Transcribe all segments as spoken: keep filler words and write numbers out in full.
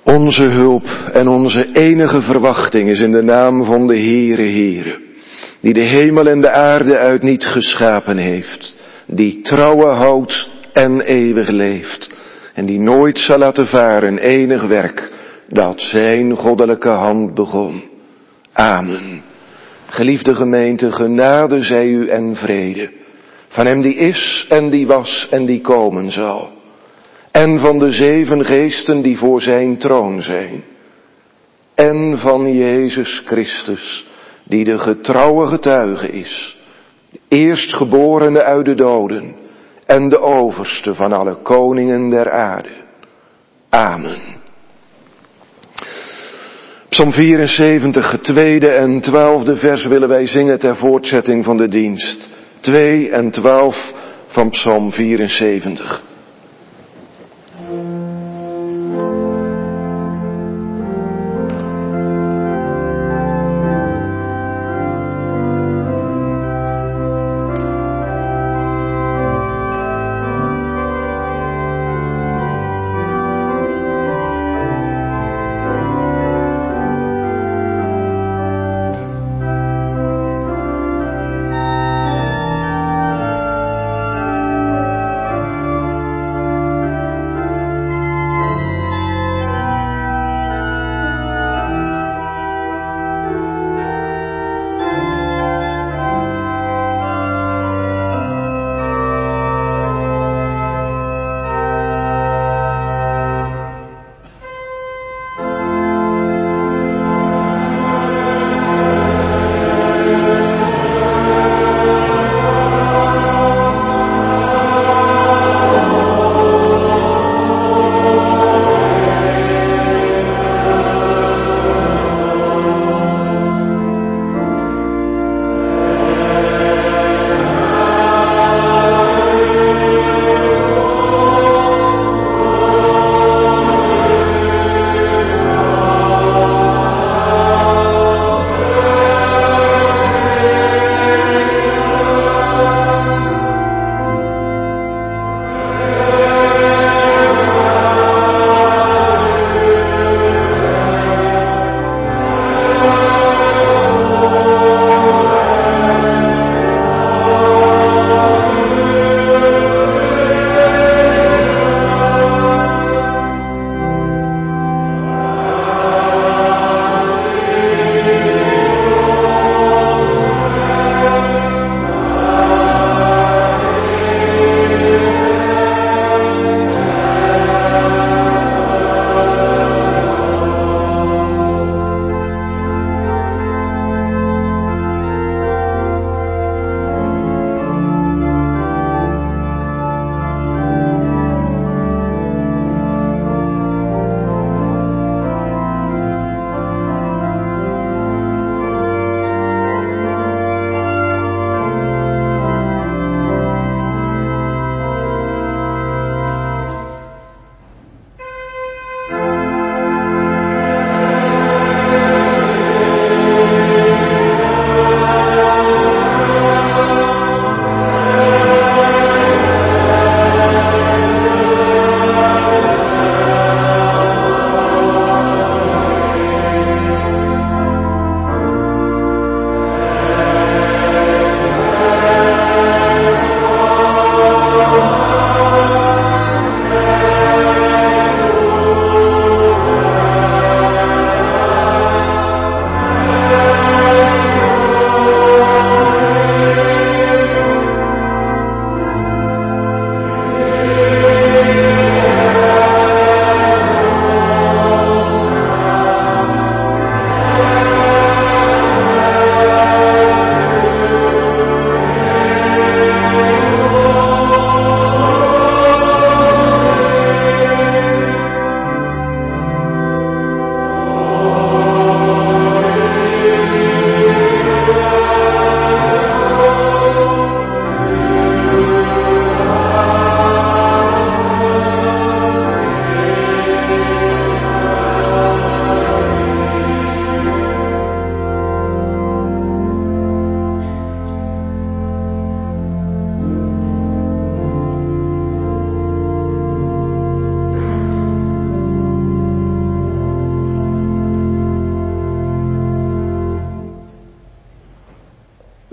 Onze hulp en onze enige verwachting is in de naam van de Heere Heere, die de hemel en de aarde uit niets geschapen heeft, die trouwe houdt en eeuwig leeft, en die nooit zal laten varen enig werk dat zijn goddelijke hand begon. Amen. Geliefde gemeente, genade zij u en vrede, van hem die is en die was en die komen zal, en van de zeven geesten die voor zijn troon zijn, en van Jezus Christus, die de getrouwe getuige is, de eerstgeborene uit de doden en de overste van alle koningen der aarde. Amen. Psalm vierenzeventig, het tweede en twaalfde vers willen wij zingen ter voortzetting van de dienst. twee en twaalf van Psalm vierenzeventig.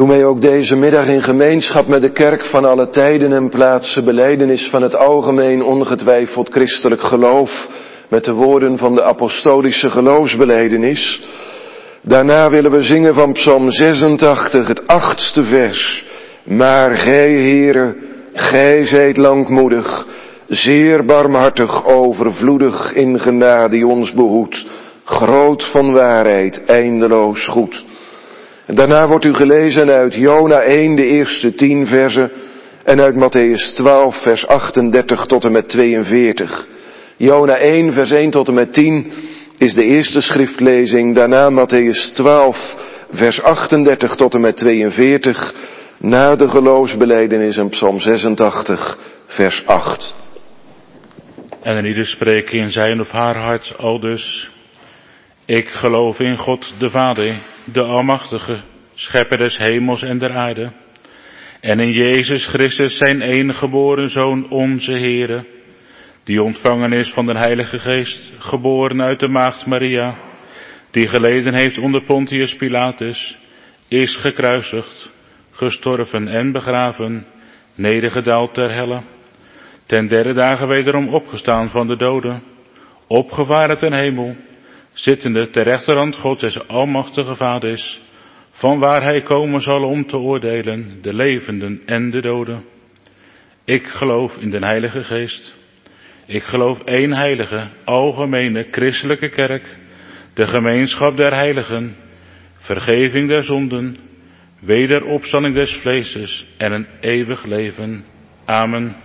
Doe mij ook deze middag in gemeenschap met de kerk van alle tijden en plaatsen belijdenis van het algemeen ongetwijfeld christelijk geloof met de woorden van de apostolische geloofsbelijdenis. Daarna willen we zingen van Psalm zesentachtig, het achtste vers. Maar gij, Heere, gij zijt langmoedig, zeer barmhartig, overvloedig in genade die ons behoedt, groot van waarheid, eindeloos goed. En daarna wordt u gelezen uit Jona één, de eerste tien versen, en uit Matthäus twaalf, vers achtendertig tot en met tweeënveertig. Jona één, vers één tot en met tien is de eerste schriftlezing, daarna Matthäus twaalf, vers achtendertig tot en met tweeënveertig, na de geloofsbelijdenis en Psalm zesentachtig, vers acht. En een ieder spreken in zijn of haar hart aldus: ik geloof in God de Vader, de Almachtige, Schepper des hemels en der aarde, en in Jezus Christus zijn enige geboren Zoon, onze Heere, die ontvangen is van de Heilige Geest, geboren uit de maagd Maria, die geleden heeft onder Pontius Pilatus, is gekruisigd, gestorven en begraven, nedergedaald ter helle, ten derde dagen wederom opgestaan van de doden, opgevaren ten hemel, zittende ter rechterhand God des Almachtige Vaders, van waar hij komen zal om te oordelen de levenden en de doden. Ik geloof in de Heilige Geest. Ik geloof één heilige, algemene, christelijke kerk, de gemeenschap der heiligen, vergeving der zonden, wederopstanding des vleeses en een eeuwig leven. Amen.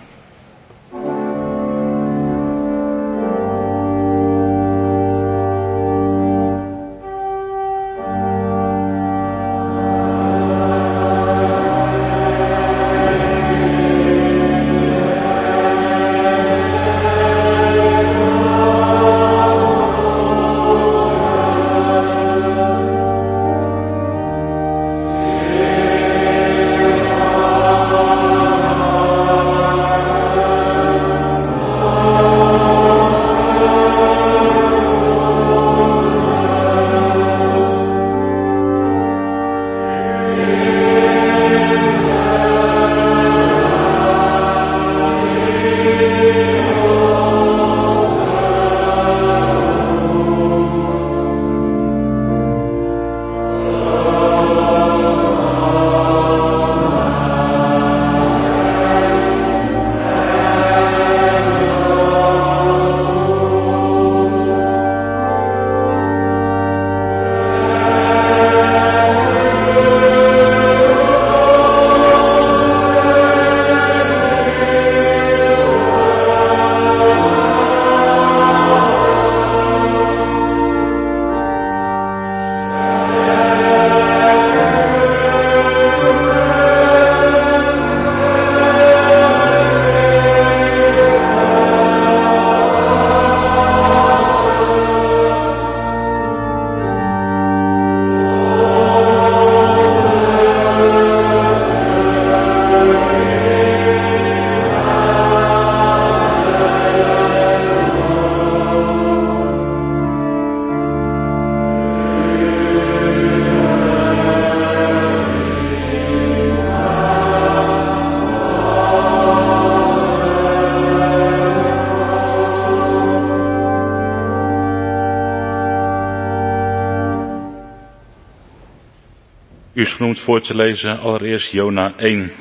U is genoemd voor te lezen allereerst Jona één.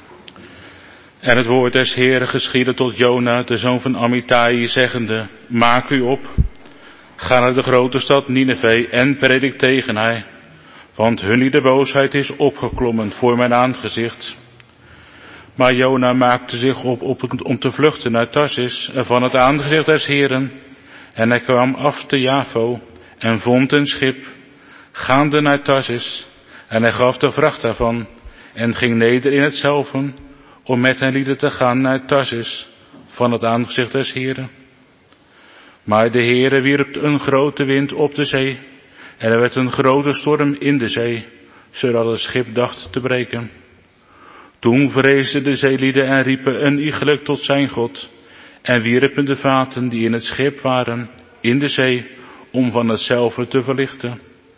En het woord des Heeren geschiedde tot Jona, de zoon van Amittai, zeggende: maak u op, ga naar de grote stad Nineve en predik tegen haar, want hun de boosheid is opgeklommen voor mijn aangezicht. Maar Jona maakte zich op, op om te vluchten naar Tarsis van het aangezicht des Heeren, en hij kwam af te Jafo en vond een schip, gaande naar Tarsis, en hij gaf de vracht daarvan en ging neder in hetzelve, om met hen lieden te gaan naar Tarsis van het aangezicht des Heeren. Maar de Heere wierp een grote wind op de zee, en er werd een grote storm in de zee, zodat het schip dacht te breken. Toen vreesden de zeelieden en riepen een iegelijk tot zijn God, en wierpen de vaten die in het schip waren in de zee, om van hetzelve te verlichten.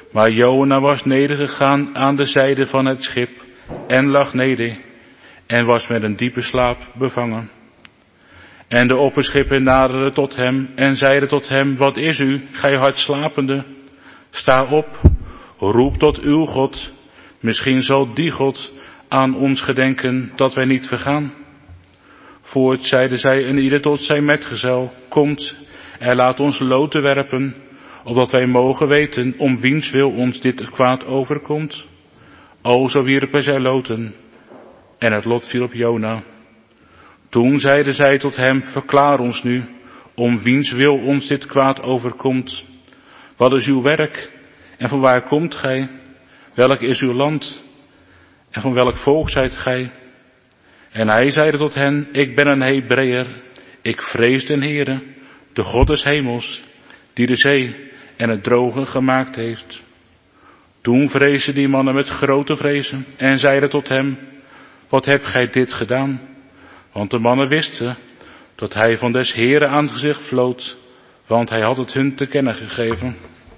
Maar Jona was nedergegaan aan de zijde van het schip en lag neder en was met een diepe slaap bevangen. En de opperschipper naderde tot hem en zeide tot hem, wat is u, gij hardslapende? Sta op, roep tot uw God, misschien zal die God aan ons gedenken dat wij niet vergaan. Voort zeiden zij en ieder tot zijn metgezel, komt en laat ons loten werpen, opdat wij mogen weten om wiens wil ons dit kwaad overkomt. O, zo wierpen zij loten, en het lot viel op Jona. Toen zeiden zij tot hem, verklaar ons nu, om wiens wil ons dit kwaad overkomt. Wat is uw werk, en van waar komt gij? Welk is uw land, en van welk volk zijt gij? En hij zeide tot hen, ik ben een Hebreeër, ik vrees den Heere, de God des hemels, die de zee en het droge gemaakt heeft. Toen vreesden die mannen met grote vrezen en zeiden tot hem, wat hebt gij dit gedaan? Want de mannen wisten dat hij van des Heere aangezicht vlood, want hij had het hun te kennen gegeven.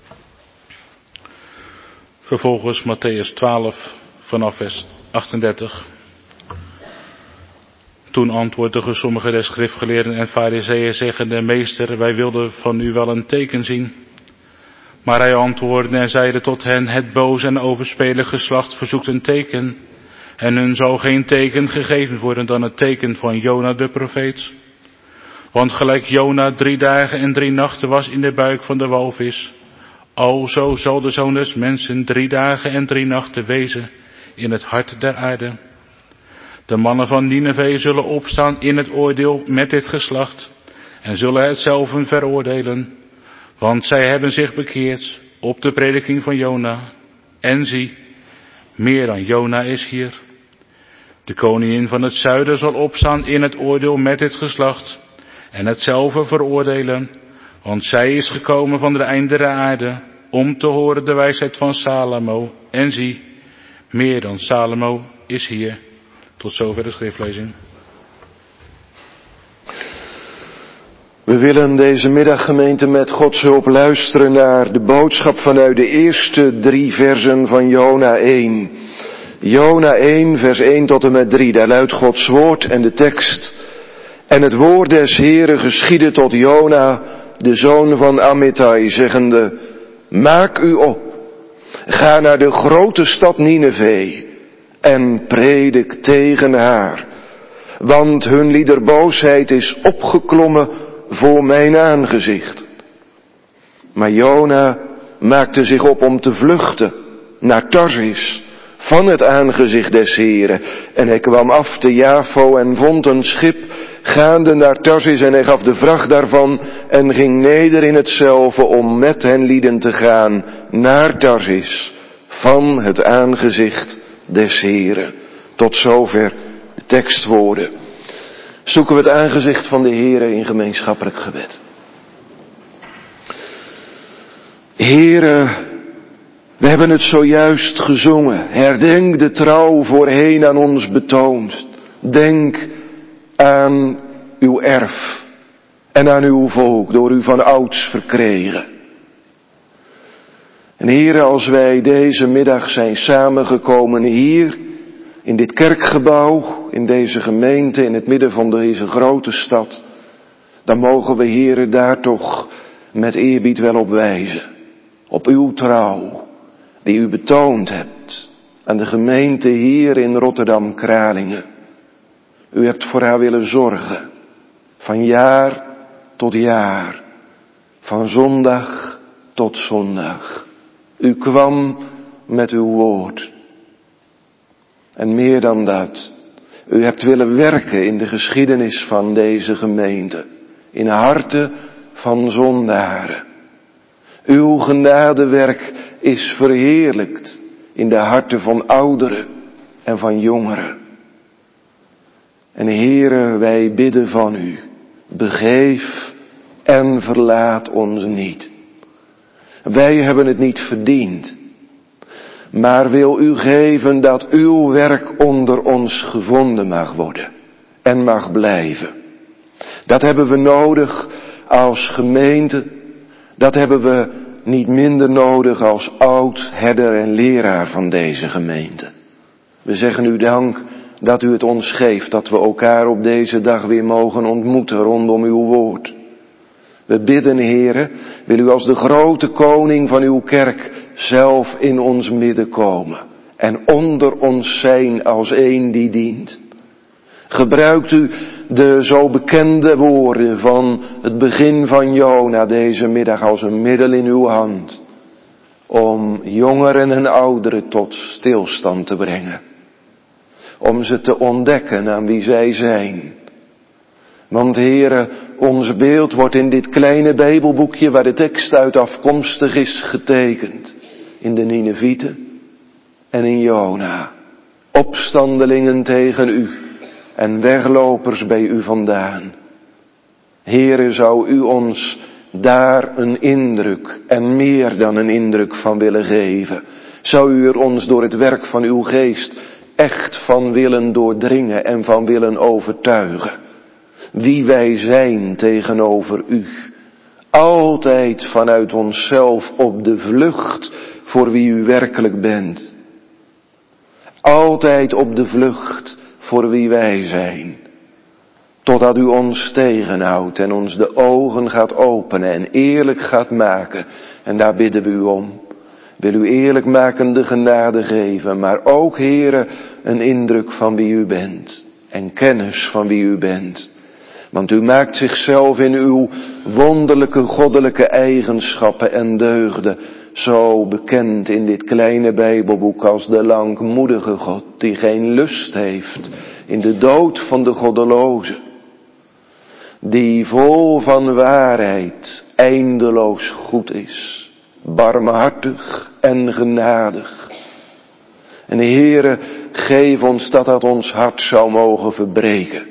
Vervolgens Mattheüs twaalf vanaf vers achtendertig. Toen antwoordden sommige der schriftgeleerden en farizeeën zeggende, meester, wij wilden van u wel een teken zien. Maar hij antwoordde en zeide tot hen, het boze en overspelig geslacht verzoekt een teken. En hun zal geen teken gegeven worden dan het teken van Jona de profeet. Want gelijk Jona drie dagen en drie nachten was in de buik van de walvis, alzo zal de Zoon des Mensen drie dagen en drie nachten wezen in het hart der aarde. De mannen van Nineve zullen opstaan in het oordeel met dit geslacht en zullen het zelven veroordelen, want zij hebben zich bekeerd op de prediking van Jona. En zie, meer dan Jona is hier. De koningin van het zuiden zal opstaan in het oordeel met dit geslacht en hetzelfde veroordelen, want zij is gekomen van de einde der aarde om te horen de wijsheid van Salomo. En zie, meer dan Salomo is hier. Tot zover de schriftlezing. We willen deze middag, gemeente, met Gods hulp luisteren naar de boodschap vanuit de eerste drie versen van Jona één. Jona één, vers één tot en met drie, daar luidt Gods woord en de tekst. En het woord des Heeren geschiedde tot Jona, de zoon van Amittai, zeggende, maak u op, ga naar de grote stad Nineve en predik tegen haar, want hun liederboosheid is opgeklommen voor mijn aangezicht. Maar Jona maakte zich op om te vluchten naar Tarsis, van het aangezicht des Heren. En hij kwam af te Jafo en vond een schip gaande naar Tarsis en hij gaf de vracht daarvan en ging neder in hetzelve om met hen lieden te gaan naar Tarsis, van het aangezicht des Heren. Tot zover de tekstwoorden. Zoeken we het aangezicht van de Heren in gemeenschappelijk gebed. Heren, we hebben het zojuist gezongen. Herdenk de trouw voorheen aan ons betoond. Denk aan uw erf en aan uw volk, door u van ouds verkregen. En Heren, als wij deze middag zijn samengekomen hier, in dit kerkgebouw, in deze gemeente, in het midden van deze grote stad, dan mogen we, Heren, daar toch met eerbied wel op wijzen. Op uw trouw, die u betoond hebt aan de gemeente hier in Rotterdam-Kralingen. U hebt voor haar willen zorgen, van jaar tot jaar, van zondag tot zondag. U kwam met uw woord. En meer dan dat, u hebt willen werken in de geschiedenis van deze gemeente, in harten van zondaren. Uw genadewerk is verheerlijkt in de harten van ouderen en van jongeren. En Heere, wij bidden van u, begeef en verlaat ons niet. Wij hebben het niet verdiend, maar wil u geven dat uw werk onder ons gevonden mag worden en mag blijven. Dat hebben we nodig als gemeente, dat hebben we niet minder nodig als oud herder en leraar van deze gemeente. We zeggen u dank dat u het ons geeft, dat we elkaar op deze dag weer mogen ontmoeten rondom uw woord. We bidden, Heere, wil u als de grote koning van uw kerk zelf in ons midden komen en onder ons zijn als een die dient. Gebruikt u de zo bekende woorden van het begin van Jona deze middag als een middel in uw hand, om jongeren en ouderen tot stilstand te brengen. Om ze te ontdekken aan wie zij zijn. Want Heere, ons beeld wordt in dit kleine Bijbelboekje waar de tekst uit afkomstig is getekend. In de Ninevieten en in Jona. Opstandelingen tegen u en weglopers bij u vandaan. Heere, zou u ons daar een indruk en meer dan een indruk van willen geven. Zou u er ons door het werk van uw geest echt van willen doordringen en van willen overtuigen. Wie wij zijn tegenover u. Altijd vanuit onszelf op de vlucht voor wie u werkelijk bent. Altijd op de vlucht voor wie wij zijn. Totdat u ons tegenhoudt en ons de ogen gaat openen en eerlijk gaat maken. En daar bidden we u om. Wil u eerlijkmakende genade geven, maar ook, Heere, een indruk van wie u bent. En kennis van wie u bent. Want u maakt zichzelf in uw wonderlijke goddelijke eigenschappen en deugden zo bekend in dit kleine Bijbelboek als de langmoedige God, die geen lust heeft in de dood van de goddeloze. Die vol van waarheid eindeloos goed is, barmhartig en genadig. En de Heere, geef ons dat dat ons hart zou mogen verbreken.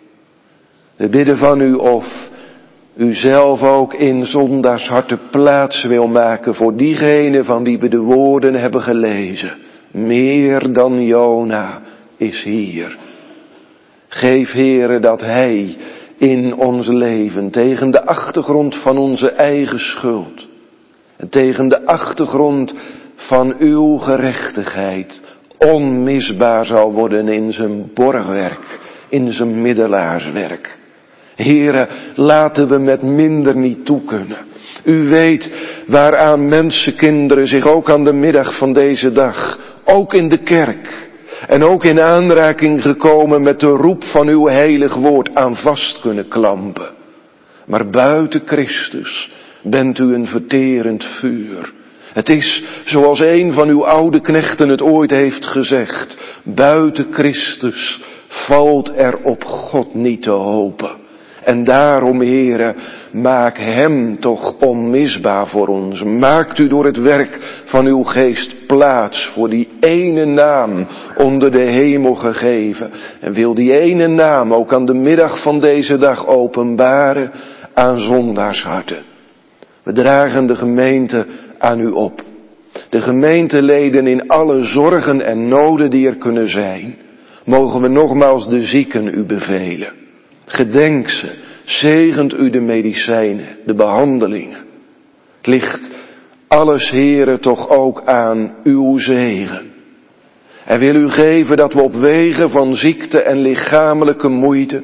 We bidden van u of u zelf ook in zondaarsharten plaats wil maken voor diegene van wie we de woorden hebben gelezen. Meer dan Jona is hier. Geef, Heere, dat hij in ons leven tegen de achtergrond van onze eigen schuld en tegen de achtergrond van uw gerechtigheid onmisbaar zal worden in zijn borgwerk, in zijn middelaarswerk. Heere, laten we met minder niet toekunnen. U weet waaraan mensenkinderen zich ook aan de middag van deze dag, ook in de kerk en ook in aanraking gekomen met de roep van uw heilig woord aan vast kunnen klampen. Maar buiten Christus bent u een verterend vuur. Het is zoals een van uw oude knechten het ooit heeft gezegd. Buiten Christus valt er op God niet te hopen. En daarom, Heere, maak hem toch onmisbaar voor ons. Maakt u door het werk van uw geest plaats voor die ene naam onder de hemel gegeven. En wil die ene naam ook aan de middag van deze dag openbaren aan zondaarsharten. We dragen de gemeente aan u op. De gemeenteleden in alle zorgen en noden die er kunnen zijn. Mogen we nogmaals de zieken u bevelen. Gedenk ze, zegent u de medicijnen, de behandelingen. Het ligt alles, Heere, toch ook aan uw zegen. En wil u geven dat we op wegen van ziekte en lichamelijke moeite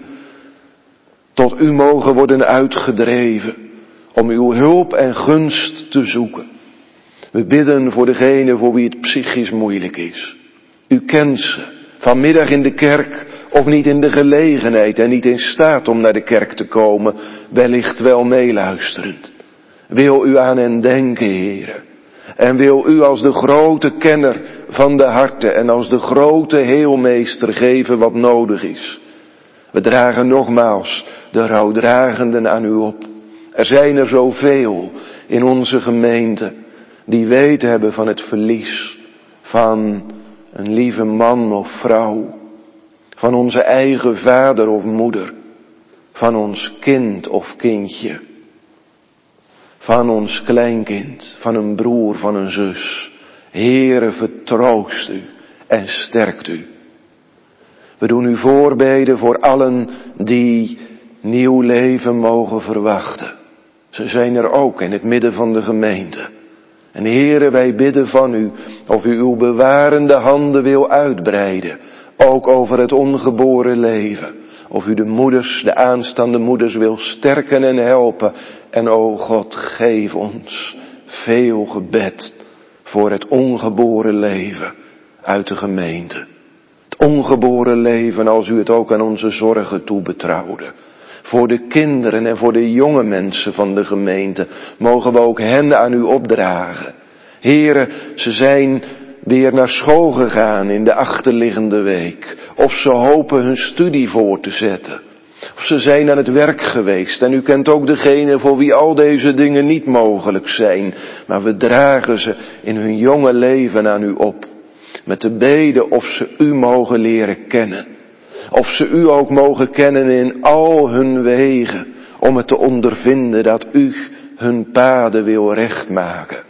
tot u mogen worden uitgedreven om uw hulp en gunst te zoeken. We bidden voor degene voor wie het psychisch moeilijk is. U kent ze, vanmiddag in de kerk of niet in de gelegenheid en niet in staat om naar de kerk te komen, wellicht wel meeluisterend. Wil u aan hen denken, Heere. En wil u als de grote kenner van de harten en als de grote heelmeester geven wat nodig is. We dragen nogmaals de rouwdragenden aan u op. Er zijn er zoveel in onze gemeente die weet hebben van het verlies van een lieve man of vrouw. Van onze eigen vader of moeder. Van ons kind of kindje. Van ons kleinkind. Van een broer, van een zus. Heere, vertroost u en sterkt u. We doen u voorbeden voor allen die nieuw leven mogen verwachten. Ze zijn er ook in het midden van de gemeente. En Heere, wij bidden van u of u uw bewarende handen wil uitbreiden, ook over het ongeboren leven. Of u de moeders, de aanstaande moeders wil sterken en helpen. En o God, geef ons veel gebed voor het ongeboren leven uit de gemeente. Het ongeboren leven als u het ook aan onze zorgen toebetrouwde. Voor de kinderen en voor de jonge mensen van de gemeente mogen we ook hen aan u opdragen. Here, ze zijn weer naar school gegaan in de achterliggende week. Of ze hopen hun studie voor te zetten. Of ze zijn aan het werk geweest. En u kent ook degene voor wie al deze dingen niet mogelijk zijn. Maar we dragen ze in hun jonge leven aan u op. Met de bede of ze u mogen leren kennen. Of ze u ook mogen kennen in al hun wegen. Om het te ondervinden dat u hun paden wil rechtmaken.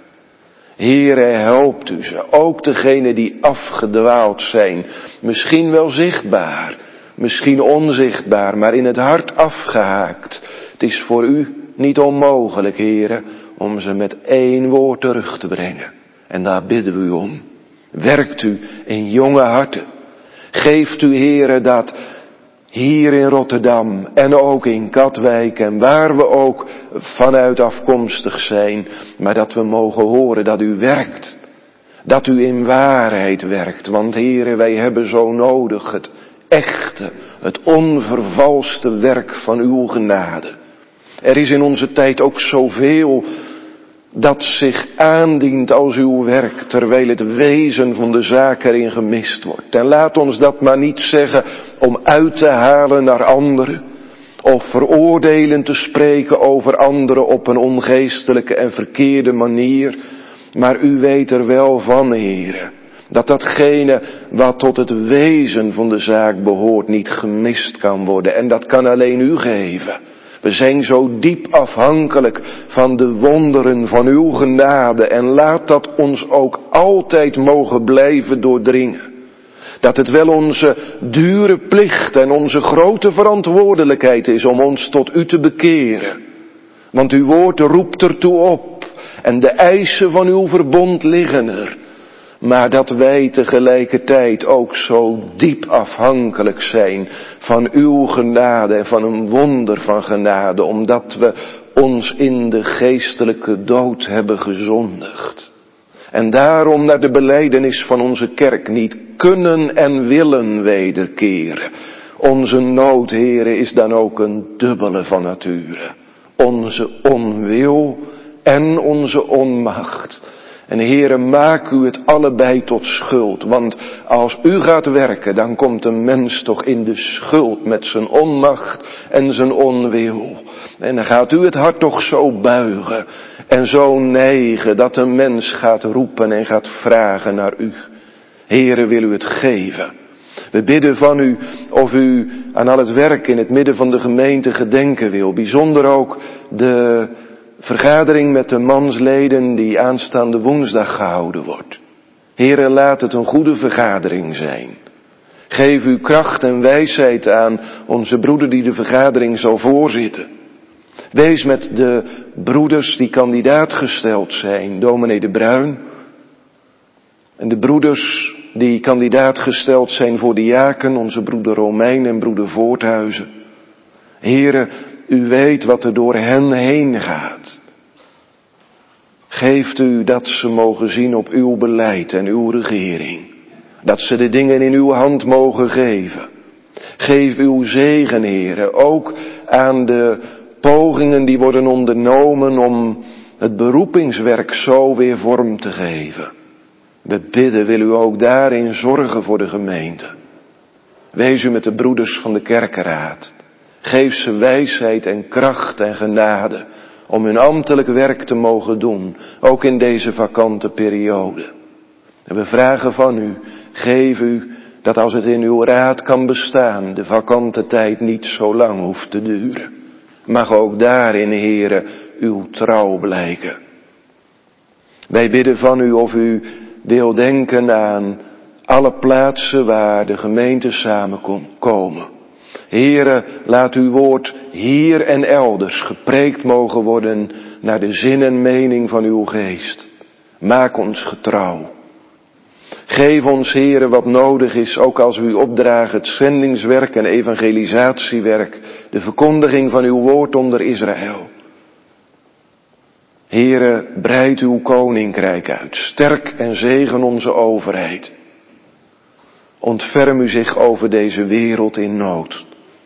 Heere, helpt u ze, ook degenen die afgedwaald zijn, misschien wel zichtbaar, misschien onzichtbaar, maar in het hart afgehaakt. Het is voor u niet onmogelijk, Heere, om ze met één woord terug te brengen. En daar bidden we u om. Werkt u in jonge harten. Geeft u, Heere, dat hier in Rotterdam en ook in Katwijk en waar we ook vanuit afkomstig zijn, maar dat we mogen horen dat u werkt. Dat u in waarheid werkt, want Heere, wij hebben zo nodig het echte, het onvervalste werk van uw genade. Er is in onze tijd ook zoveel dat zich aandient als uw werk, terwijl het wezen van de zaak erin gemist wordt. En laat ons dat maar niet zeggen om uit te halen naar anderen, of veroordelend te spreken over anderen op een ongeestelijke en verkeerde manier. Maar u weet er wel van, Heere, dat datgene wat tot het wezen van de zaak behoort niet gemist kan worden. En dat kan alleen u geven. We zijn zo diep afhankelijk van de wonderen van uw genade en laat dat ons ook altijd mogen blijven doordringen. Dat het wel onze dure plicht en onze grote verantwoordelijkheid is om ons tot u te bekeren. Want uw woord roept ertoe op en de eisen van uw verbond liggen er. Maar dat wij tegelijkertijd ook zo diep afhankelijk zijn van uw genade en van een wonder van genade, omdat we ons in de geestelijke dood hebben gezondigd. En daarom naar de belijdenis van onze kerk niet kunnen en willen wederkeren. Onze nood, Heere, is dan ook een dubbele van nature. Onze onwil en onze onmacht. En Heere, maak u het allebei tot schuld. Want als u gaat werken, dan komt een mens toch in de schuld met zijn onmacht en zijn onwil. En dan gaat u het hart toch zo buigen en zo neigen dat een mens gaat roepen en gaat vragen naar u. Heere, wil u het geven? We bidden van u of u aan al het werk in het midden van de gemeente gedenken wil. Bijzonder ook de vergadering met de mansleden die aanstaande woensdag gehouden wordt. Heere, laat het een goede vergadering zijn. Geef uw kracht en wijsheid aan onze broeder die de vergadering zal voorzitten. Wees met de broeders die kandidaat gesteld zijn, dominee De Bruin. En de broeders die kandidaat gesteld zijn voor de diaken, onze broeder Romein en broeder Voorthuizen. Heere, u weet wat er door hen heen gaat. Geeft u dat ze mogen zien op uw beleid en uw regering. Dat ze de dingen in uw hand mogen geven. Geef uw zegen, Heere, ook aan de pogingen die worden ondernomen om het beroepingswerk zo weer vorm te geven. We bidden, wil u ook daarin zorgen voor de gemeente. Wees u met de broeders van de kerkenraad. Geef ze wijsheid en kracht en genade om hun ambtelijk werk te mogen doen, ook in deze vakante periode. En we vragen van u, geef u dat als het in uw raad kan bestaan, de vakante tijd niet zo lang hoeft te duren. Mag ook daarin, Heere, uw trouw blijken. Wij bidden van u of u wil denken aan alle plaatsen waar de gemeenten samenkomen. Heere, laat uw woord hier en elders gepreekt mogen worden naar de zin en mening van uw geest. Maak ons getrouw. Geef ons, Heere, wat nodig is, ook als we u opdragen, het zendingswerk en evangelisatiewerk, de verkondiging van uw woord onder Israël. Heere, breid uw koninkrijk uit, sterk en zegen onze overheid. Ontferm u zich over deze wereld in nood.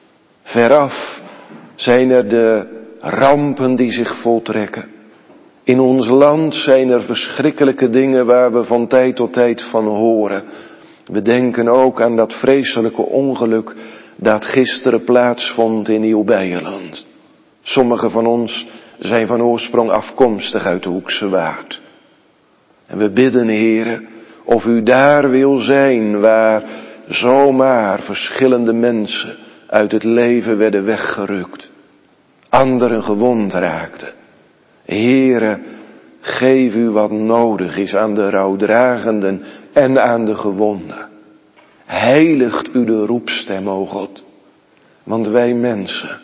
Veraf zijn er de rampen die zich voltrekken. In ons land zijn er verschrikkelijke dingen waar we van tijd tot tijd van horen. We denken ook aan dat vreselijke ongeluk dat gisteren plaatsvond in Nieuw-Beierland. Sommigen van ons zijn van oorsprong afkomstig uit de Hoekse Waard. En we bidden, Heere, of u daar wil zijn waar zomaar verschillende mensen uit het leven werden weggerukt. Anderen gewond raakten. Heere, geef u wat nodig is aan de rouwdragenden en aan de gewonden. Heiligt u de roepstem, o God. Want wij mensen,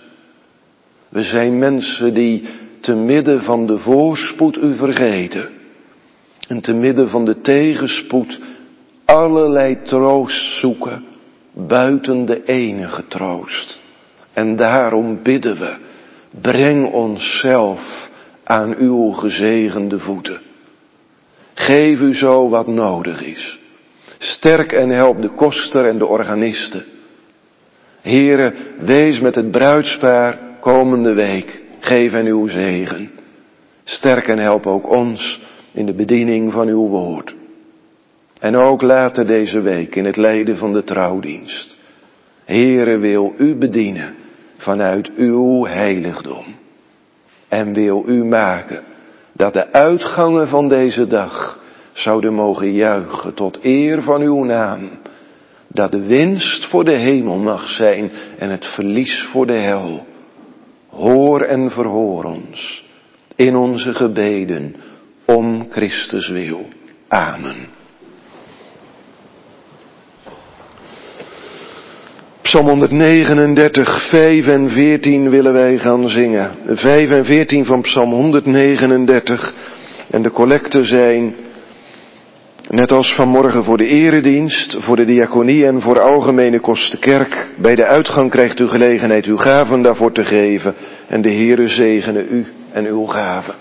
we zijn mensen die te midden van de voorspoed u vergeten. En te midden van de tegenspoed allerlei troost zoeken buiten de enige troost. En daarom bidden we, breng onszelf aan uw gezegende voeten. Geef u zo wat nodig is. Sterk en help de koster en de organisten. Heere, wees met het bruidspaar komende week. Geef hen uw zegen. Sterk en help ook ons in de bediening van uw woord. En ook later deze week in het leiden van de trouwdienst. Heere, wil u bedienen vanuit uw heiligdom. En wil u maken dat de uitgangen van deze dag zouden mogen juichen tot eer van uw naam. Dat de winst voor de hemel mag zijn en het verlies voor de hel. Hoor en verhoor ons in onze gebeden om Christus wil. Amen. Psalm honderdnegenendertig, vijf en veertien willen wij gaan zingen. vijf en veertien van Psalm honderdnegenendertig. En de collecten zijn, net als vanmorgen voor de eredienst, voor de diaconie en voor algemene kostenkerk. Bij de uitgang krijgt u gelegenheid uw gaven daarvoor te geven. En de Heere zegene u en uw gaven.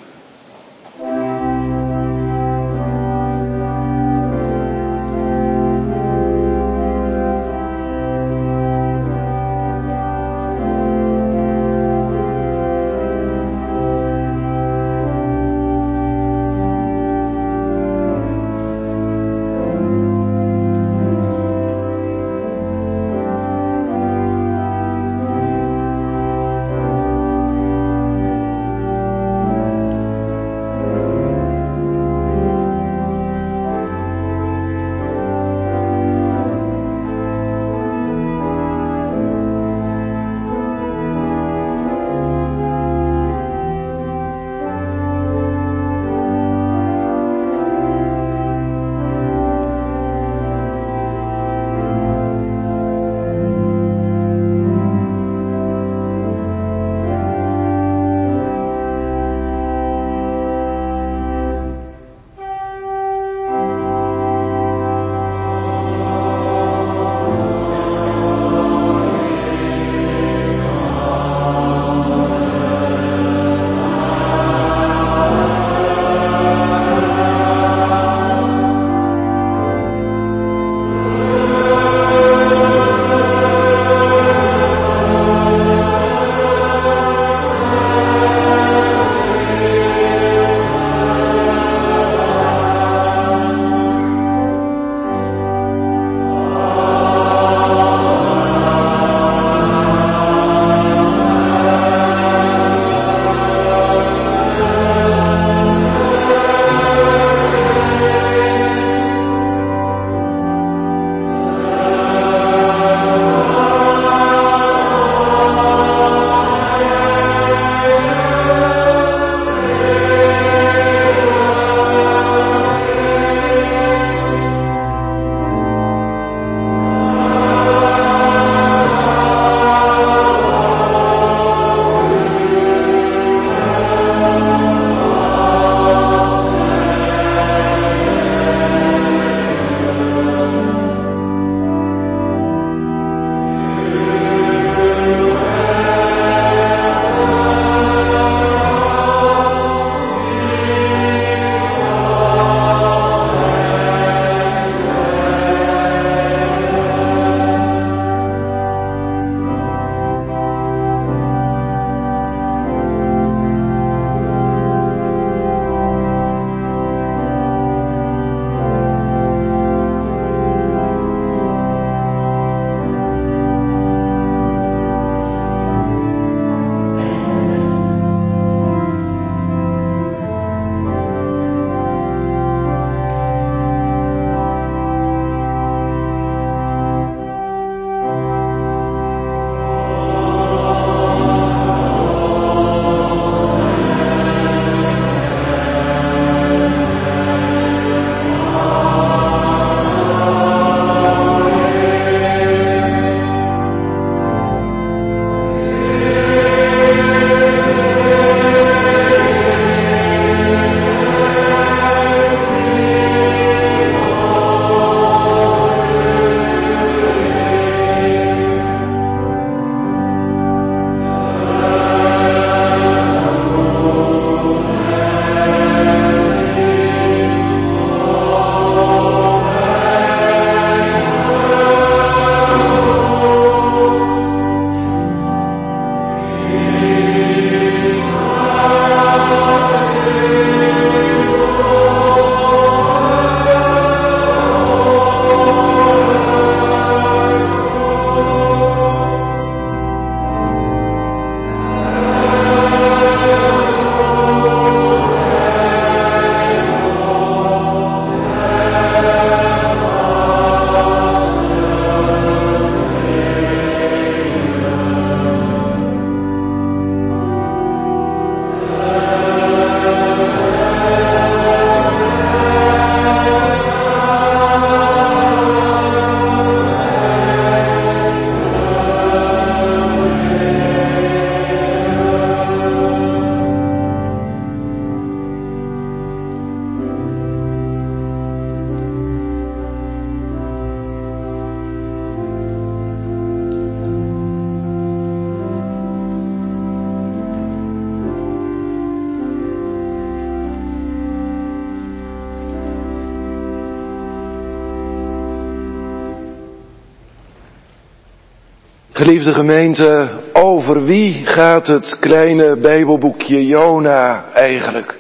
Geliefde gemeente, over wie gaat het kleine Bijbelboekje Jona eigenlijk?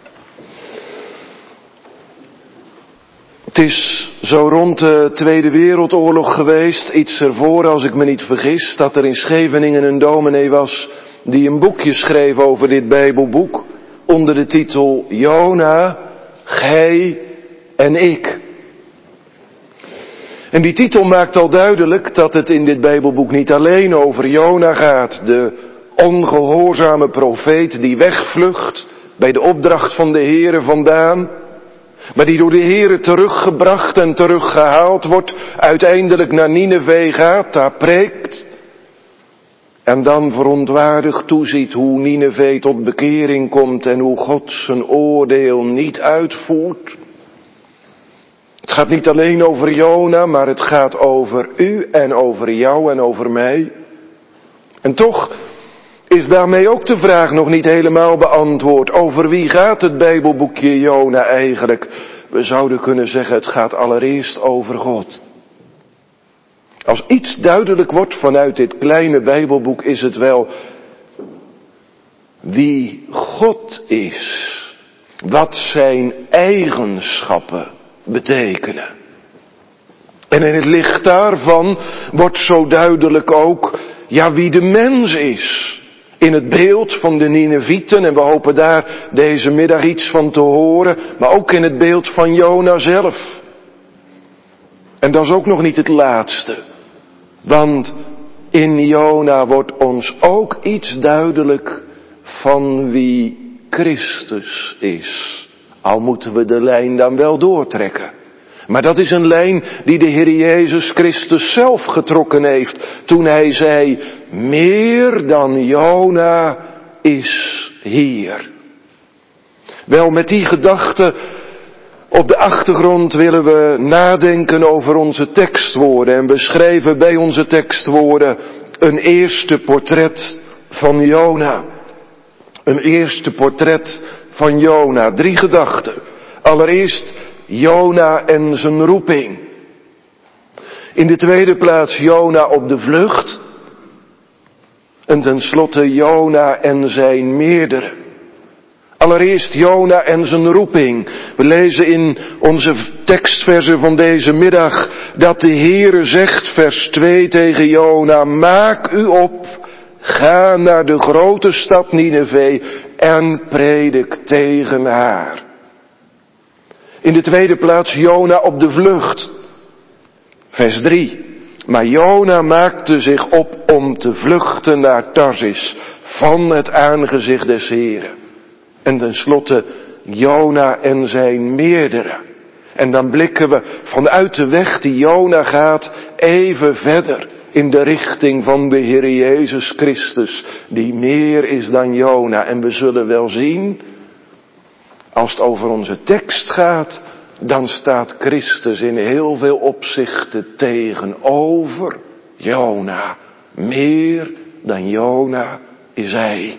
Het is zo rond de Tweede Wereldoorlog geweest, iets ervoor als ik me niet vergis, dat er in Scheveningen een dominee was die een boekje schreef over dit Bijbelboek onder de titel Jona, gij en ik. En die titel maakt al duidelijk dat het in dit Bijbelboek niet alleen over Jona gaat, de ongehoorzame profeet die wegvlucht bij de opdracht van de Heere vandaan, maar die door de Heere teruggebracht en teruggehaald wordt, uiteindelijk naar Nineve gaat, daar preekt, en dan verontwaardigd toeziet hoe Nineve tot bekering komt en hoe God zijn oordeel niet uitvoert. Het gaat niet alleen over Jona, maar het gaat over u en over jou en over mij. En toch is daarmee ook de vraag nog niet helemaal beantwoord. Over wie gaat het Bijbelboekje Jona eigenlijk? We zouden kunnen zeggen, het gaat allereerst over God. Als iets duidelijk wordt vanuit dit kleine Bijbelboek, is het wel wie God is. Wat zijn eigenschappen betekenen. En in het licht daarvan wordt zo duidelijk ook, ja, wie de mens is. In het beeld van de Ninevieten, en we hopen daar deze middag iets van te horen, maar ook in het beeld van Jona zelf. En dat is ook nog niet het laatste. Want in Jona wordt ons ook iets duidelijk van wie Christus is. Al moeten we de lijn dan wel doortrekken. Maar dat is een lijn die de Heer Jezus Christus zelf getrokken heeft. Toen hij zei, meer dan Jona is hier. Wel, met die gedachte op de achtergrond willen we nadenken over onze tekstwoorden. En beschrijven bij onze tekstwoorden een eerste portret van Jona. Een eerste portret van Jona. Drie gedachten. Allereerst Jona en zijn roeping. In de tweede plaats Jona op de vlucht. En tenslotte Jona en zijn meerdere. Allereerst Jona en zijn roeping. We lezen in onze tekstversen van deze middag dat de Heere zegt, vers twee tegen Jona, maak u op, ga naar de grote stad Nineve en predik tegen haar. In de tweede plaats Jona op de vlucht. Vers drie. Maar Jona maakte zich op om te vluchten naar Tarsis van het aangezicht des Heren. En tenslotte Jona en zijn meerdere. En dan blikken we vanuit de weg die Jona gaat even verder in de richting van de Heer Jezus Christus, die meer is dan Jona. En we zullen wel zien, als het over onze tekst gaat, dan staat Christus in heel veel opzichten tegenover Jona. Meer dan Jona is hij.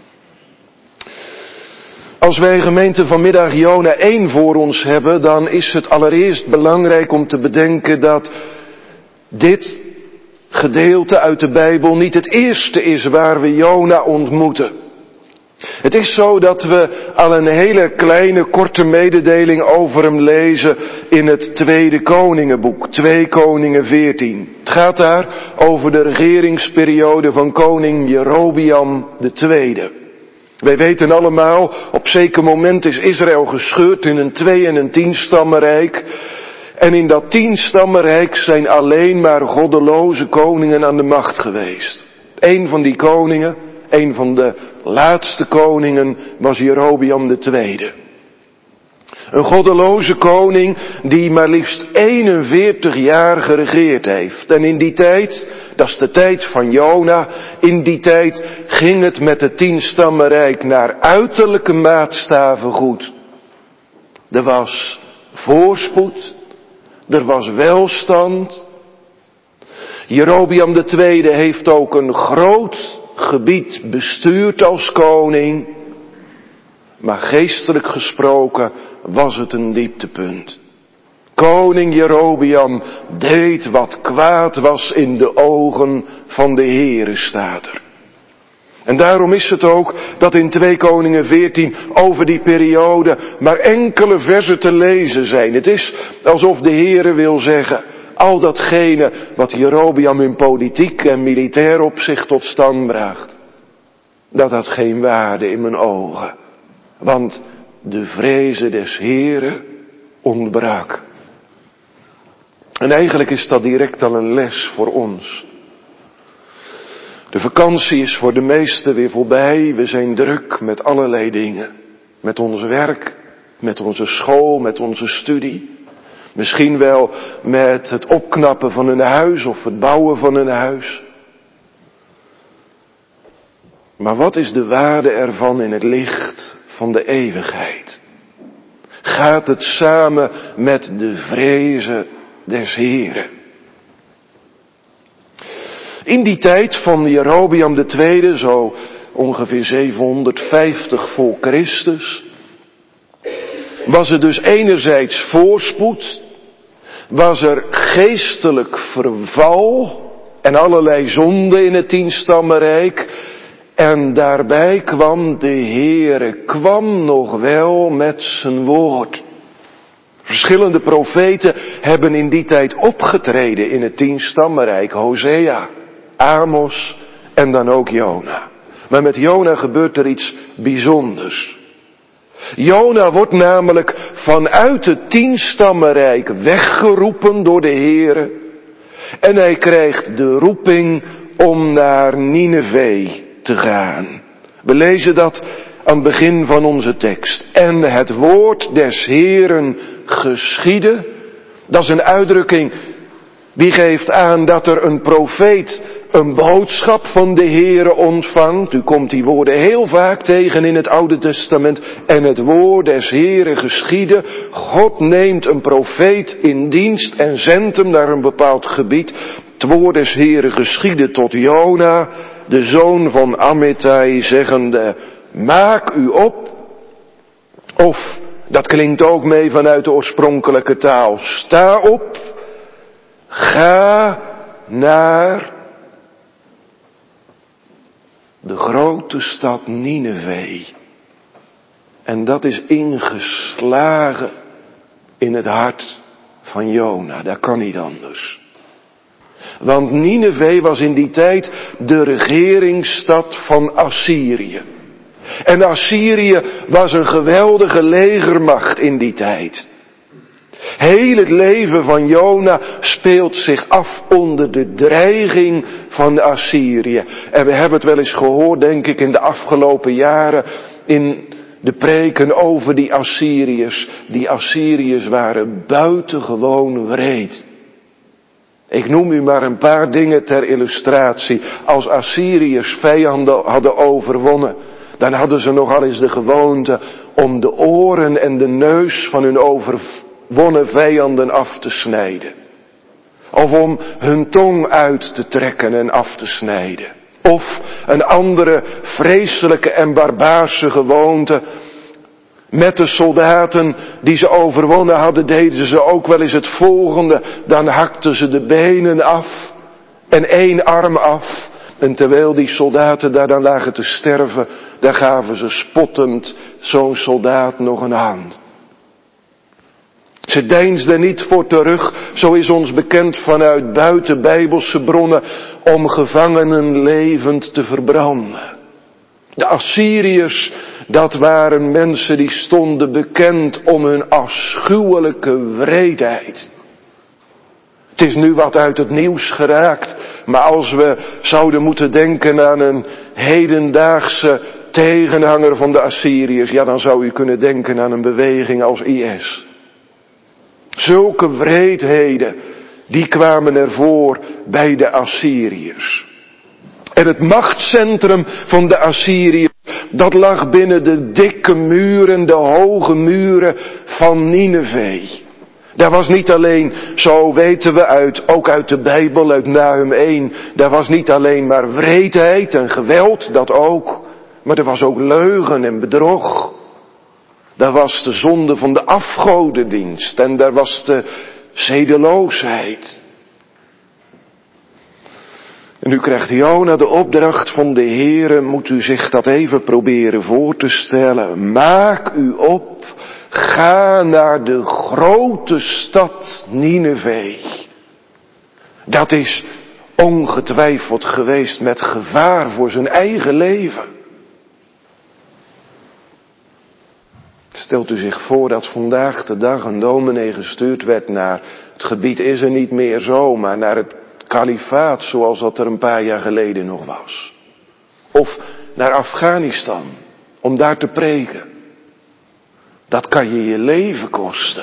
Als wij gemeente vanmiddag Jona één voor ons hebben, dan is het allereerst belangrijk om te bedenken dat dit gedeelte uit de Bijbel niet het eerste is waar we Jona ontmoeten. Het is zo dat we al een hele kleine korte mededeling over hem lezen in het Tweede Koningenboek, twee Koningen veertien. Het gaat daar over de regeringsperiode van koning Jerobeam de tweede. Wij weten allemaal, op zeker moment is Israël gescheurd in een twee- en een tienstammenrijk. En in dat tienstammenrijk zijn alleen maar goddeloze koningen aan de macht geweest. Eén van die koningen, een van de laatste koningen, was Jerobeam de tweede. Een goddeloze koning die maar liefst eenenveertig jaar geregeerd heeft. En in die tijd, dat is de tijd van Jona, in die tijd ging het met het tienstammenrijk naar uiterlijke maatstaven goed. Er was voorspoed, er was welstand. Jerobeam de tweede heeft ook een groot gebied bestuurd als koning. Maar geestelijk gesproken was het een dieptepunt. Koning Jerobeam deed wat kwaad was in de ogen van de Heere, staat er. En daarom is het ook dat in twee Koningen veertien over die periode maar enkele verzen te lezen zijn. Het is alsof de Heere wil zeggen, al datgene wat Jerobeam in politiek en militair opzicht tot stand bracht, dat had geen waarde in mijn ogen. Want de vreze des Heere ontbrak. En eigenlijk is dat direct al een les voor ons. De vakantie is voor de meesten weer voorbij. We zijn druk met allerlei dingen. Met ons werk, met onze school, met onze studie. Misschien wel met het opknappen van een huis of het bouwen van een huis. Maar wat is de waarde ervan in het licht van de eeuwigheid? Gaat het samen met de vreze des Heren? In die tijd van Jerobeam de tweede, zo ongeveer zevenhonderdvijftig voor Christus, was er dus enerzijds voorspoed, was er geestelijk verval en allerlei zonden in het tienstammenrijk. En daarbij kwam de Heere, kwam nog wel met zijn woord. Verschillende profeten hebben in die tijd opgetreden in het tienstammenrijk. Hosea, Amos en dan ook Jona. Maar met Jona gebeurt er iets bijzonders. Jona wordt namelijk vanuit het tienstammenrijk weggeroepen door de Heere. En hij krijgt de roeping om naar Nineve te gaan. We lezen dat aan het begin van onze tekst. En het woord des Heeren geschiedde. Dat is een uitdrukking die geeft aan dat er een profeet een boodschap van de Heere ontvangt. U komt die woorden heel vaak tegen in het Oude Testament. En het woord des Heeren geschiedde. God neemt een profeet in dienst en zendt hem naar een bepaald gebied. Het woord des Heeren geschiedde tot Jona, de zoon van Amittai, zeggende, maak u op. Of, dat klinkt ook mee vanuit de oorspronkelijke taal, sta op, ga naar de grote stad Nineve. En dat is ingeslagen in het hart van Jona, dat kan niet anders. Want Nineve was in die tijd de regeringsstad van Assyrië. En Assyrië was een geweldige legermacht in die tijd. Heel het leven van Jona speelt zich af onder de dreiging van Assyrië. En we hebben het wel eens gehoord, denk ik, in de afgelopen jaren in de preken over die Assyriërs. Die Assyriërs waren buitengewoon wreed. Ik noem u maar een paar dingen ter illustratie. Als Assyriërs vijanden hadden overwonnen, dan hadden ze nogal eens de gewoonte om de oren en de neus van hun overwonnen vijanden af te snijden. Of om hun tong uit te trekken en af te snijden. Of een andere vreselijke en barbaarse gewoonte. Met de soldaten die ze overwonnen hadden, deden ze ook wel eens het volgende. Dan hakten ze de benen af en één arm af. En terwijl die soldaten daar dan lagen te sterven, daar gaven ze spottend zo'n soldaat nog een hand. Ze deinsden niet voor terug, zo is ons bekend vanuit buitenbijbelse bronnen, om gevangenen levend te verbranden. De Assyriërs, dat waren mensen die stonden bekend om hun afschuwelijke wreedheid. Het is nu wat uit het nieuws geraakt, maar als we zouden moeten denken aan een hedendaagse tegenhanger van de Assyriërs, ja, dan zou u kunnen denken aan een beweging als I S. Zulke wreedheden, die kwamen ervoor bij de Assyriërs. En het machtscentrum van de Assyriërs, dat lag binnen de dikke muren, de hoge muren van Nineve. Daar was niet alleen, zo weten we uit, ook uit de Bijbel, uit Nahum één, daar was niet alleen maar wreedheid en geweld, dat ook, maar er was ook leugen en bedrog. Daar was de zonde van de afgodendienst en daar was de zedeloosheid. En nu krijgt Jona de opdracht van de Heere, moet u zich dat even proberen voor te stellen. Maak u op, ga naar de grote stad Nineve. Dat is ongetwijfeld geweest met gevaar voor zijn eigen leven. Stelt u zich voor dat vandaag de dag een dominee gestuurd werd naar, het gebied is er niet meer zo, maar naar het kalifaat zoals dat er een paar jaar geleden nog was. Of naar Afghanistan, om daar te preken. Dat kan je je leven kosten.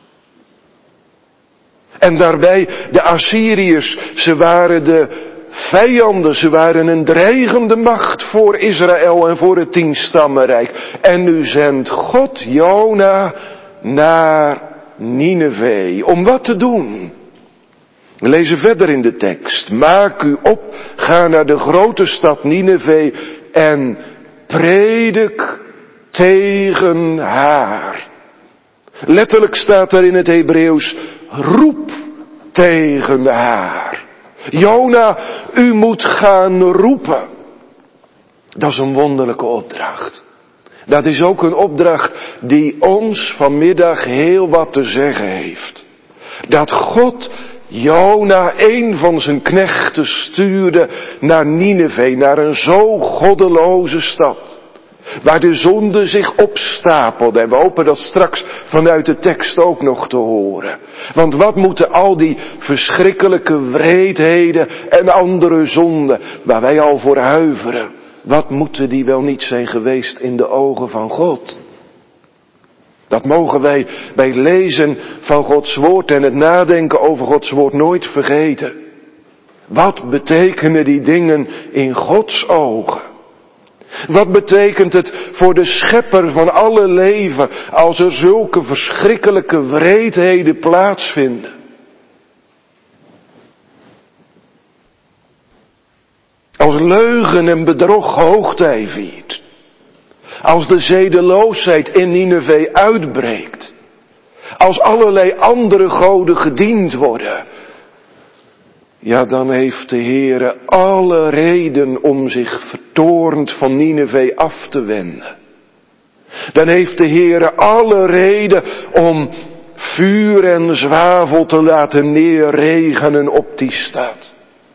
En daarbij de Assyriërs, ze waren de vijanden, ze waren een dreigende macht voor Israël en voor het tienstammenrijk. En nu zendt God Jona naar Nineve. Om wat te doen? We lezen verder in de tekst. Maak u op, ga naar de grote stad Nineve en predik tegen haar. Letterlijk staat er in het Hebreeuws, roep tegen haar. Jona, u moet gaan roepen. Dat is een wonderlijke opdracht. Dat is ook een opdracht die ons vanmiddag heel wat te zeggen heeft. Dat God Jona, een van zijn knechten, stuurde naar Nineve, naar een zo goddeloze stad. Waar de zonde zich opstapelde. En we hopen dat straks vanuit de tekst ook nog te horen. Want wat moeten al die verschrikkelijke wreedheden en andere zonden, waar wij al voor huiveren, wat moeten die wel niet zijn geweest in de ogen van God? Dat mogen wij bij het lezen van Gods woord en het nadenken over Gods woord nooit vergeten. Wat betekenen die dingen in Gods ogen? Wat betekent het voor de schepper van alle leven als er zulke verschrikkelijke wreedheden plaatsvinden? Als leugen en bedrog hoogtij viert. Als de zedeloosheid in Nineve uitbreekt. Als allerlei andere goden gediend worden. Ja, dan heeft de Heere alle reden om zich vertoornd van Nineve af te wenden. Dan heeft de Heere alle reden om vuur en zwavel te laten neerregenen op die stad.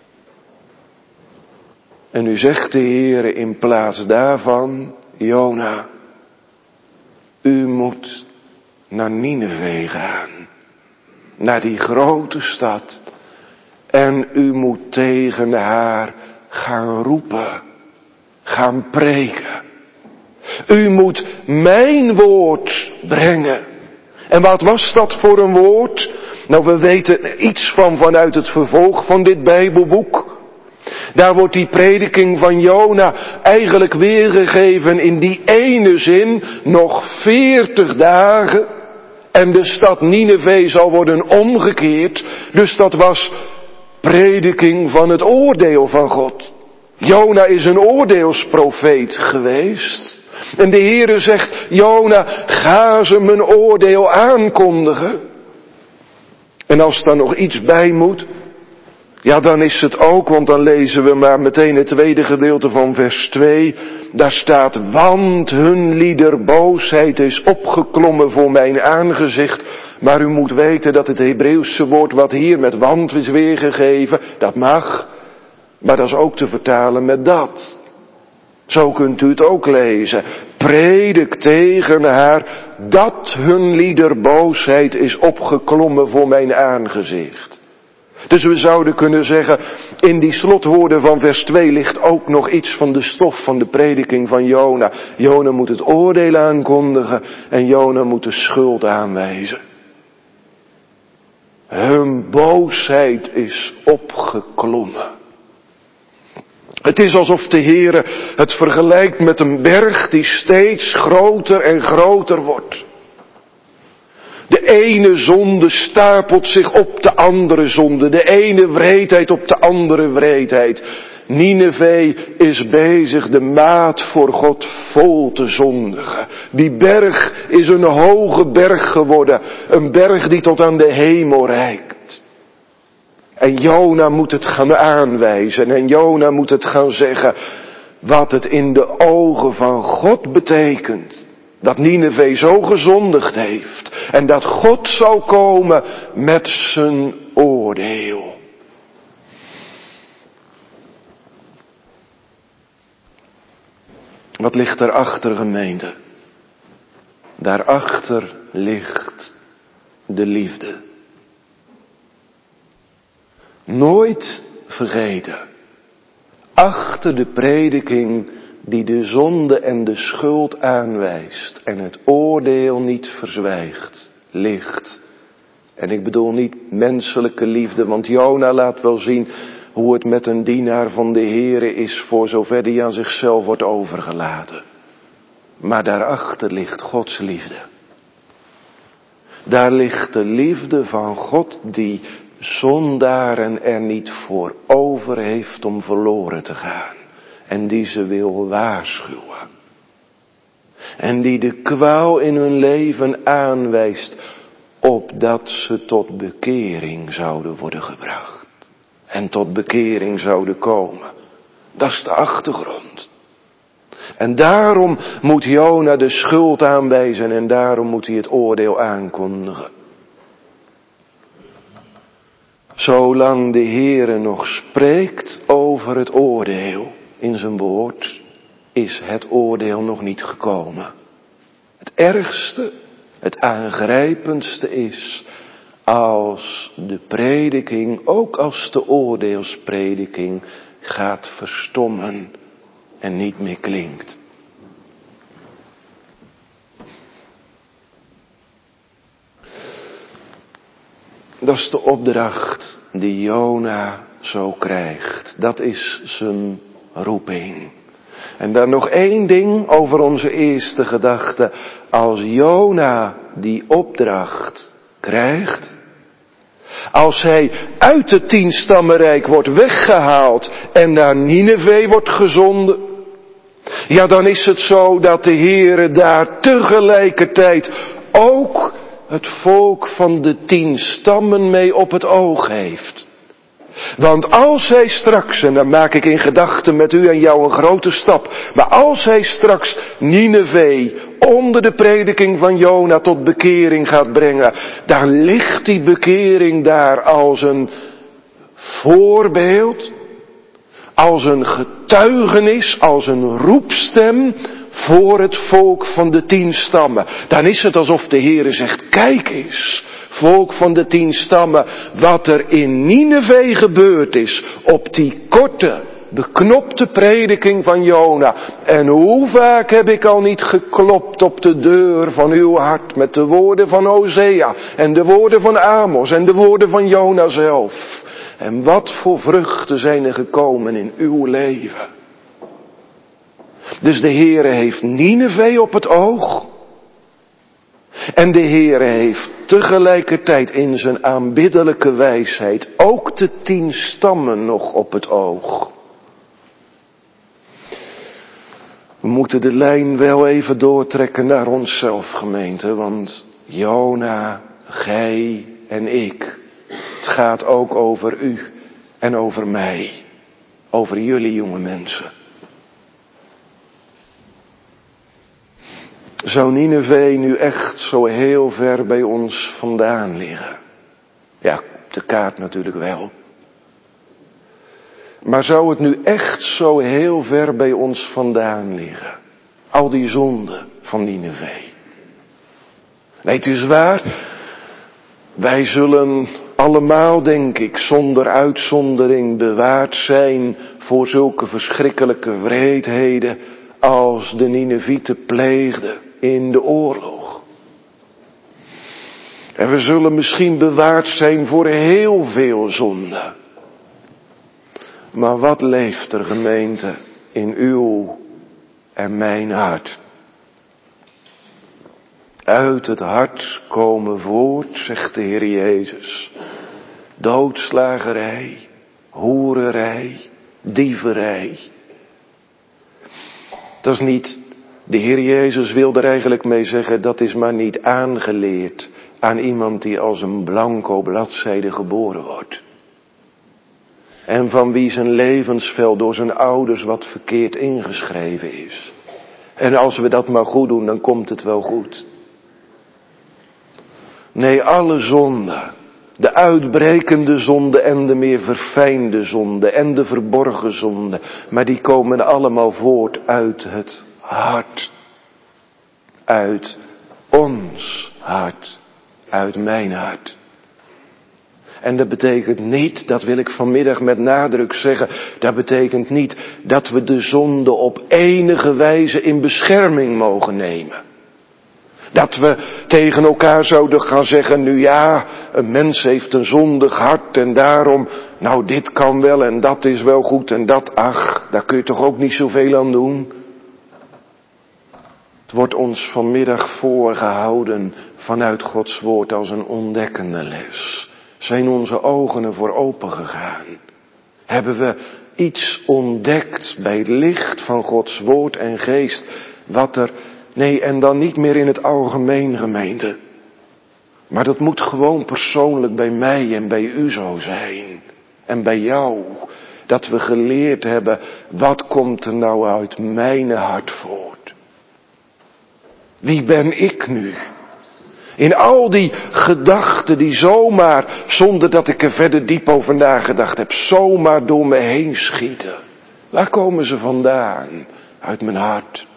En nu zegt de Heere in plaats daarvan, Jona, u moet naar Nineve gaan. Naar die grote stad. En u moet tegen haar gaan roepen, gaan preken. U moet mijn woord brengen. En wat was dat voor een woord? Nou, we weten iets van vanuit het vervolg van dit Bijbelboek. Daar wordt die prediking van Jona eigenlijk weergegeven in die ene zin, nog veertig dagen. En de stad Nineve zal worden omgekeerd. Dus dat was prediking van het oordeel van God. Jona is een oordeelsprofeet geweest. En de Heere zegt, Jona, ga ze mijn oordeel aankondigen. En als daar nog iets bij moet, ja, dan is het ook, want dan lezen we maar meteen het tweede gedeelte van vers twee. Daar staat, want hun liederboosheid is opgeklommen voor mijn aangezicht. Maar u moet weten dat het Hebreeuwse woord wat hier met want is weergegeven, dat mag. Maar dat is ook te vertalen met dat. Zo kunt u het ook lezen. Predik tegen haar dat hun liederboosheid is opgeklommen voor mijn aangezicht. Dus we zouden kunnen zeggen, in die slotwoorden van vers twee ligt ook nog iets van de stof van de prediking van Jona. Jona moet het oordeel aankondigen en Jona moet de schuld aanwijzen. Hun boosheid is opgeklommen. Het is alsof de Heere het vergelijkt met een berg die steeds groter en groter wordt. De ene zonde stapelt zich op de andere zonde. De ene wreedheid op de andere wreedheid. Nineve is bezig de maat voor God vol te zondigen. Die berg is een hoge berg geworden. Een berg die tot aan de hemel reikt. En Jona moet het gaan aanwijzen. En Jona moet het gaan zeggen. Wat het in de ogen van God betekent. Dat Nineve zo gezondigd heeft. En dat God zou komen met zijn oordeel. Wat ligt daarachter, gemeente? Daarachter ligt de liefde. Nooit vergeten. Achter de prediking die de zonde en de schuld aanwijst en het oordeel niet verzwijgt, ligt. En ik bedoel niet menselijke liefde, want Jona laat wel zien hoe het met een dienaar van de Heere is voor zover die aan zichzelf wordt overgelaten. Maar daarachter ligt Gods liefde. Daar ligt de liefde van God die zondaren er niet voor over heeft om verloren te gaan. En die ze wil waarschuwen. En die de kwaal in hun leven aanwijst, opdat ze tot bekering zouden worden gebracht. En tot bekering zouden komen. Dat is de achtergrond. En daarom moet Jona de schuld aanwijzen en daarom moet hij het oordeel aankondigen. Zolang de Heere nog spreekt over het oordeel in zijn woord, is het oordeel nog niet gekomen. Het ergste, het aangrijpendste is als de prediking, ook als de oordeelsprediking, gaat verstommen en niet meer klinkt. Dat is de opdracht die Jona zo krijgt. Dat is zijn roeping. En dan nog één ding over onze eerste gedachte. Als Jona die opdracht krijgt, als hij uit het tienstammenrijk wordt weggehaald en naar Nineve wordt gezonden, ja, dan is het zo dat de Heere daar tegelijkertijd ook het volk van de tien stammen mee op het oog heeft. Want als hij straks, en dan maak ik in gedachten met u en jou een grote stap, maar als hij straks Nineve onder de prediking van Jona tot bekering gaat brengen, dan ligt die bekering daar als een voorbeeld, als een getuigenis, als een roepstem voor het volk van de tien stammen. Dan is het alsof de Heere zegt, kijk eens, volk van de tien stammen, wat er in Nineve gebeurd is op die korte, beknopte prediking van Jona. En hoe vaak heb ik al niet geklopt op de deur van uw hart met de woorden van Hosea en de woorden van Amos en de woorden van Jona zelf. En wat voor vruchten zijn er gekomen in uw leven. Dus de Heere heeft Nineve op het oog. En de Heere heeft tegelijkertijd in zijn aanbiddelijke wijsheid ook de tien stammen nog op het oog. We moeten de lijn wel even doortrekken naar onszelf, gemeente, want Jona, gij en ik, het gaat ook over u en over mij, over jullie jonge mensen. Zou Nineve nu echt zo heel ver bij ons vandaan liggen? Ja, op de kaart natuurlijk wel. Maar zou het nu echt zo heel ver bij ons vandaan liggen? Al die zonden van Nineve. Weet u eens waar? Wij zullen allemaal, denk ik, zonder uitzondering bewaard zijn voor zulke verschrikkelijke wreedheden als de Ninevieten pleegden in de oorlog. En we zullen misschien bewaard zijn voor heel veel zonde. Maar wat leeft er, gemeente, in uw en mijn hart? Uit het hart komen voort, zegt de Heer Jezus, doodslagerij, hoererij, dieverij. Dat is niet, de Heer Jezus wil er eigenlijk mee zeggen, dat is maar niet aangeleerd aan iemand die als een blanco bladzijde geboren wordt. En van wie zijn levensveld door zijn ouders wat verkeerd ingeschreven is. En als we dat maar goed doen, dan komt het wel goed. Nee, alle zonden, de uitbrekende zonde en de meer verfijnde zonde en de verborgen zonde, maar die komen allemaal voort uit het hart. Uit ons hart. Uit mijn hart. En dat betekent niet, dat wil ik vanmiddag met nadruk zeggen, dat betekent niet dat we de zonde op enige wijze in bescherming mogen nemen. Dat we tegen elkaar zouden gaan zeggen, nu ja, een mens heeft een zondig hart en daarom, nou dit kan wel en dat is wel goed en dat, ach, daar kun je toch ook niet zoveel aan doen. Het wordt ons vanmiddag voorgehouden vanuit Gods woord als een ontdekkende les. Zijn onze ogen ervoor open gegaan? Hebben we iets ontdekt bij het licht van Gods woord en geest, wat er, nee, en dan niet meer in het algemeen, gemeente. Maar dat moet gewoon persoonlijk bij mij en bij u zo zijn. En bij jou. Dat we geleerd hebben, wat komt er nou uit mijn hart voort? Wie ben ik nu? In al die gedachten die zomaar, zonder dat ik er verder diep over nagedacht heb, zomaar door me heen schieten. Waar komen ze vandaan? Uit mijn hart.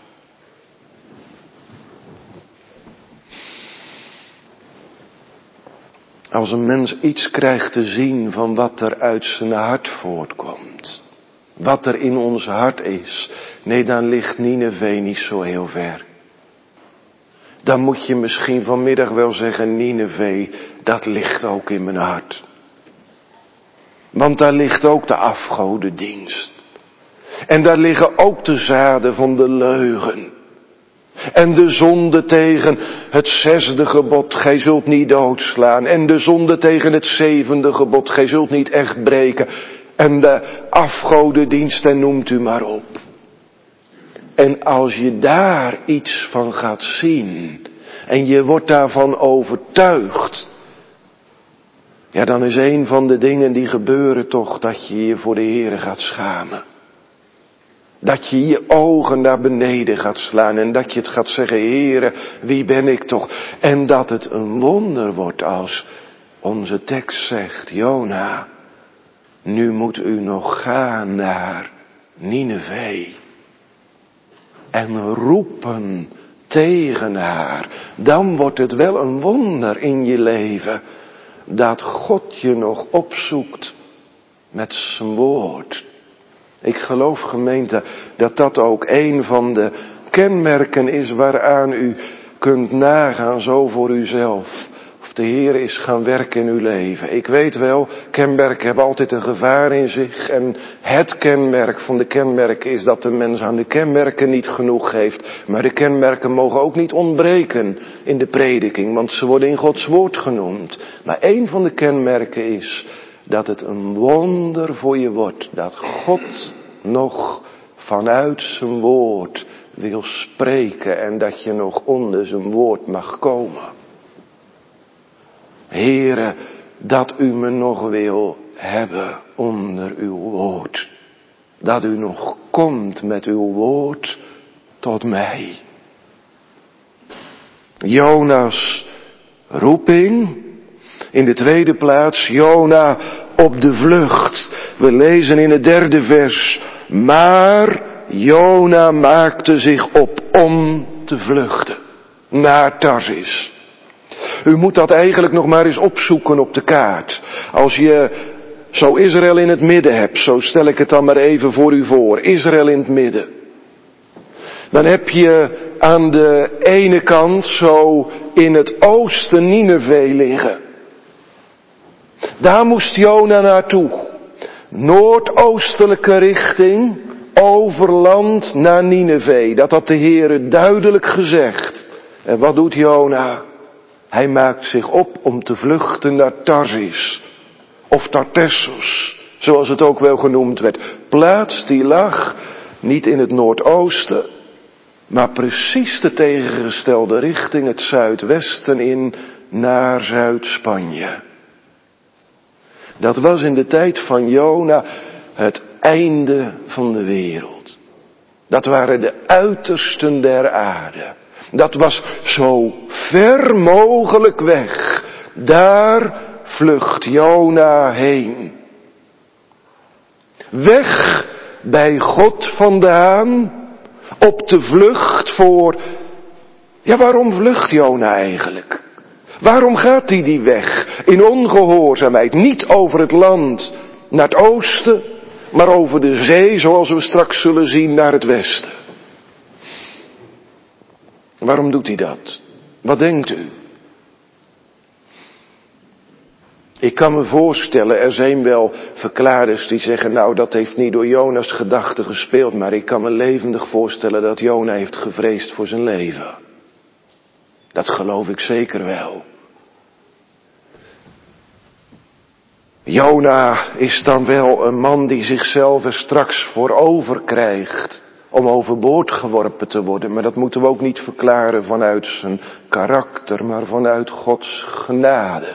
Als een mens iets krijgt te zien van wat er uit zijn hart voortkomt, wat er in ons hart is, nee, dan ligt Nineve niet zo heel ver. Dan moet je misschien vanmiddag wel zeggen, Nineve, dat ligt ook in mijn hart. Want daar ligt ook de afgodendienst. En daar liggen ook de zaden van de leugen. En de zonde tegen het zesde gebod, gij zult niet doodslaan. En de zonde tegen het zevende gebod, gij zult niet echt breken. En de afgodendienst, en noemt u maar op. En als je daar iets van gaat zien, en je wordt daarvan overtuigd, ja, dan is een van de dingen die gebeuren toch dat je je voor de Heere gaat schamen. Dat je je ogen naar beneden gaat slaan en dat je het gaat zeggen, Heere, wie ben ik toch? En dat het een wonder wordt als onze tekst zegt, Jona, nu moet u nog gaan naar Nineve. En roepen tegen haar. Dan wordt het wel een wonder in je leven. Dat God je nog opzoekt met zijn woord. Ik geloof, gemeente, dat dat ook een van de kenmerken is waaraan u kunt nagaan zo voor uzelf. Of de Heer is gaan werken in uw leven. Ik weet wel, kenmerken hebben altijd een gevaar in zich. En het kenmerk van de kenmerken is dat de mens aan de kenmerken niet genoeg geeft. Maar de kenmerken mogen ook niet ontbreken in de prediking, want ze worden in Gods woord genoemd. Maar een van de kenmerken is dat het een wonder voor je wordt. Dat God nog vanuit zijn woord wil spreken en dat je nog onder zijn woord mag komen. Heere, dat u me nog wil hebben onder uw woord. Dat u nog komt met uw woord tot mij. Jona's roeping. In de tweede plaats, Jona op de vlucht. We lezen in het derde vers. Maar Jona maakte zich op om te vluchten naar Tarsis. U moet dat eigenlijk nog maar eens opzoeken op de kaart. Als je zo Israël in het midden hebt, zo stel ik het dan maar even voor u voor. Israël in het midden. Dan heb je aan de ene kant zo in het oosten Nineve liggen. Daar moest Jona naartoe. Noordoostelijke richting, over land naar Nineve. Dat had de Heere duidelijk gezegd. En wat doet Jona? Hij maakt zich op om te vluchten naar Tarsis. Of Tartessos. zoals het ook wel genoemd werd. Plaats die lag niet in het noordoosten, maar precies de tegengestelde richting, het zuidwesten in, naar Zuid-Spanje. Dat was in de tijd van Jona het einde van de wereld. Dat waren de uitersten der aarde. Dat was zo ver mogelijk weg. Daar vlucht Jona heen. Weg bij God vandaan, op de vlucht voor... Ja, waarom vlucht Jona eigenlijk? Waarom gaat hij die weg in ongehoorzaamheid? Niet over het land naar het oosten, maar over de zee, zoals we straks zullen zien, naar het westen. Waarom doet hij dat? Wat denkt u? Ik kan me voorstellen, er zijn wel verklaarders die zeggen, nou dat heeft niet door Jona's gedachten gespeeld, maar ik kan me levendig voorstellen dat Jona heeft gevreesd voor zijn leven. Dat geloof ik zeker wel. Jona is dan wel een man die zichzelf er straks voor over krijgt om overboord geworpen te worden. Maar dat moeten we ook niet verklaren vanuit zijn karakter, maar vanuit Gods genade.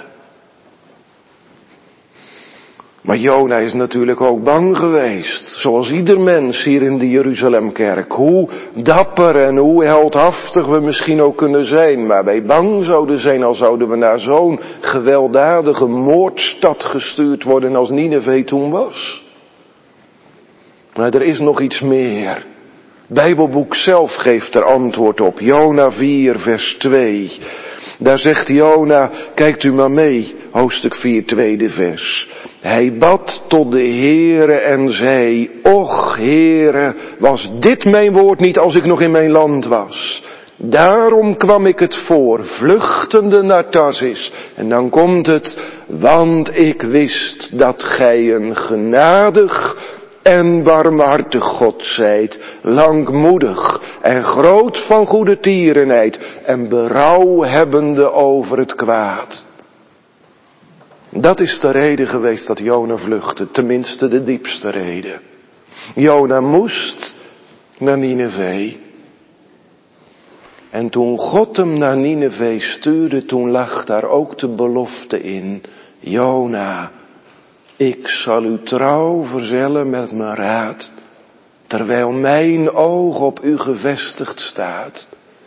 Maar Jona is natuurlijk ook bang geweest, zoals ieder mens hier in de Jeruzalemkerk. Hoe dapper en hoe heldhaftig we misschien ook kunnen zijn, maar wij bang zouden zijn al zouden we naar zo'n gewelddadige moordstad gestuurd worden als Nineve toen was. Maar er is nog iets meer. Het Bijbelboek zelf geeft er antwoord op. Jona vier vers twee. Daar zegt Jona, kijkt u maar mee, hoofdstuk vier, tweede vers. Hij bad tot de Heere en zei, och Heere, was dit mijn woord niet als ik nog in mijn land was? Daarom kwam ik het voor, vluchtende naar Tarsis. En dan komt het, want ik wist dat gij een genadig en barmhartig God zijt, langmoedig en groot van goede tierenheid en berouw hebbende over het kwaad. Dat is de reden geweest dat Jona vluchtte, tenminste de diepste reden. Jona moest naar Nineve. En toen God hem naar Nineve stuurde, toen lag daar ook de belofte in. Jona, ik zal u trouw verzellen met mijn raad, terwijl mijn oog op u gevestigd staat.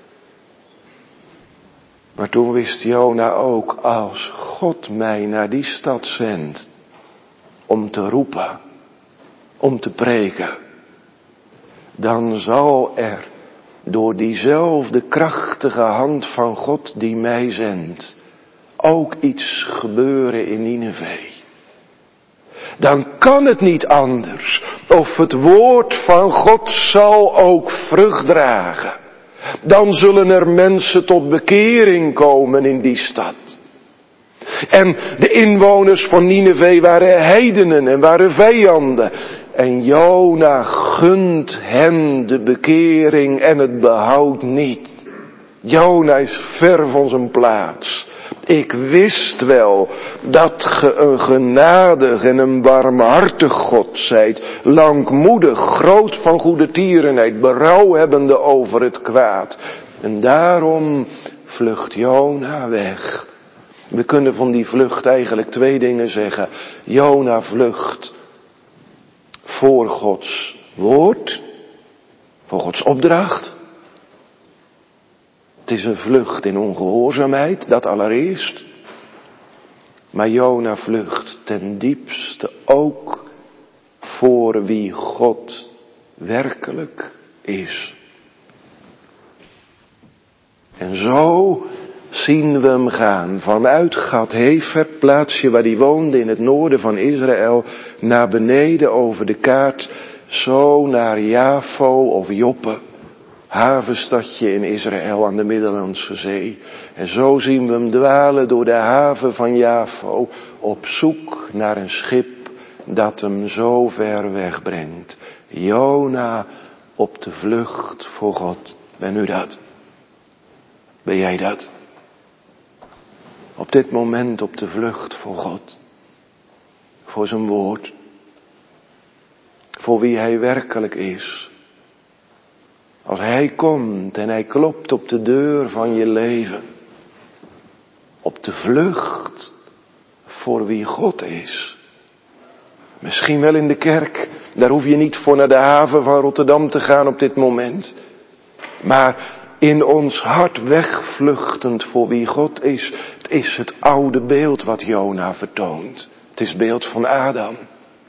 Maar toen wist Jona ook, als God mij naar die stad zendt, om te roepen, om te preken, dan zal er door diezelfde krachtige hand van God die mij zendt, ook iets gebeuren in Nineve. Dan kan het niet anders, of het woord van God zal ook vrucht dragen. Dan zullen er mensen tot bekering komen in die stad. En de inwoners van Nineve waren heidenen en waren vijanden. En Jona gunt hen de bekering en het behoud niet. Jona is ver van zijn plaats. Ik wist wel dat ge een genadig en een barmhartig God zijt, langmoedig, groot van goede tierenheid, berouw hebbende over het kwaad. En daarom vlucht Jona weg. We kunnen van die vlucht eigenlijk twee dingen zeggen. Jona vlucht voor Gods woord, voor Gods opdracht. Het is een vlucht in ongehoorzaamheid, dat allereerst. Maar Jona vlucht ten diepste ook voor wie God werkelijk is. En zo zien we hem gaan vanuit Gat-Hefer, plaatsje waar hij woonde in het noorden van Israël, naar beneden over de kaart, zo naar Jafo of Joppe. Havenstadje in Israël aan de Middellandse Zee. En zo zien we hem dwalen door de haven van Jafo op zoek naar een schip dat hem zo ver wegbrengt. Jona op de vlucht voor God. Ben u dat? Ben jij dat? Op dit moment op de vlucht voor God. Voor zijn woord. voor wie hij werkelijk is. Als hij komt en hij klopt op de deur van je leven. Op de vlucht voor wie God is. Misschien wel in de kerk. Daar hoef je niet voor naar de haven van Rotterdam te gaan op dit moment. Maar in ons hart wegvluchtend voor wie God is. Het is het oude beeld wat Jona vertoont. Het is het beeld van Adam.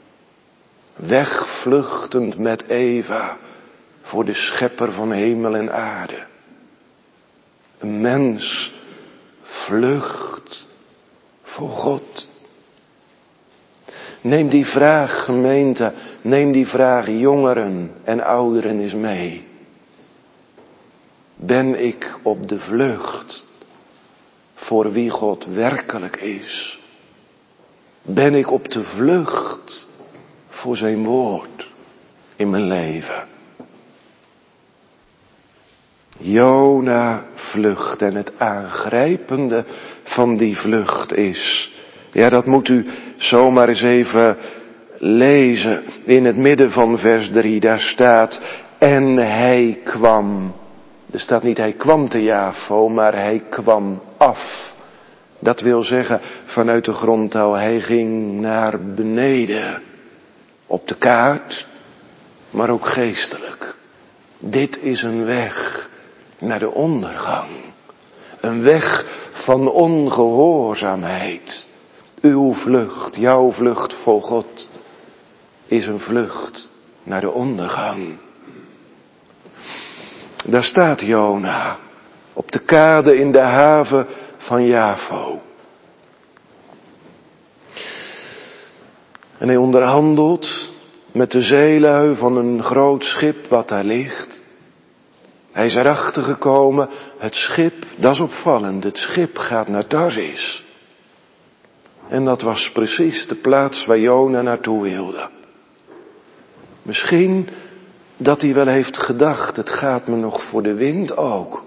Wegvluchtend met Eva voor de schepper van hemel en aarde. Een mens vlucht voor God. Neem die vraag, gemeente, neem die vraag jongeren en ouderen eens mee. Ben ik op de vlucht voor wie God werkelijk is? Ben ik op de vlucht voor zijn woord in mijn leven? Jona vlucht en het aangrijpende van die vlucht is, ja, dat moet u zomaar eens even lezen in het midden van vers drie, daar staat, en hij kwam. Er staat niet hij kwam te Jafo, maar hij kwam af. Dat wil zeggen, vanuit de grondtaal, hij ging naar beneden. Op de kaart, maar ook geestelijk. Dit is een weg naar de ondergang. Een weg van ongehoorzaamheid. Uw vlucht, jouw vlucht voor God, is een vlucht naar de ondergang. Daar staat Jona, op de kade in de haven van Jafo. En hij onderhandelt met de zeelui van een groot schip wat daar ligt. Hij is erachter gekomen, het schip, dat is opvallend, het schip gaat naar Tarsis. En dat was precies de plaats waar Jona naartoe wilde. Misschien dat hij wel heeft gedacht, het gaat me nog voor de wind ook.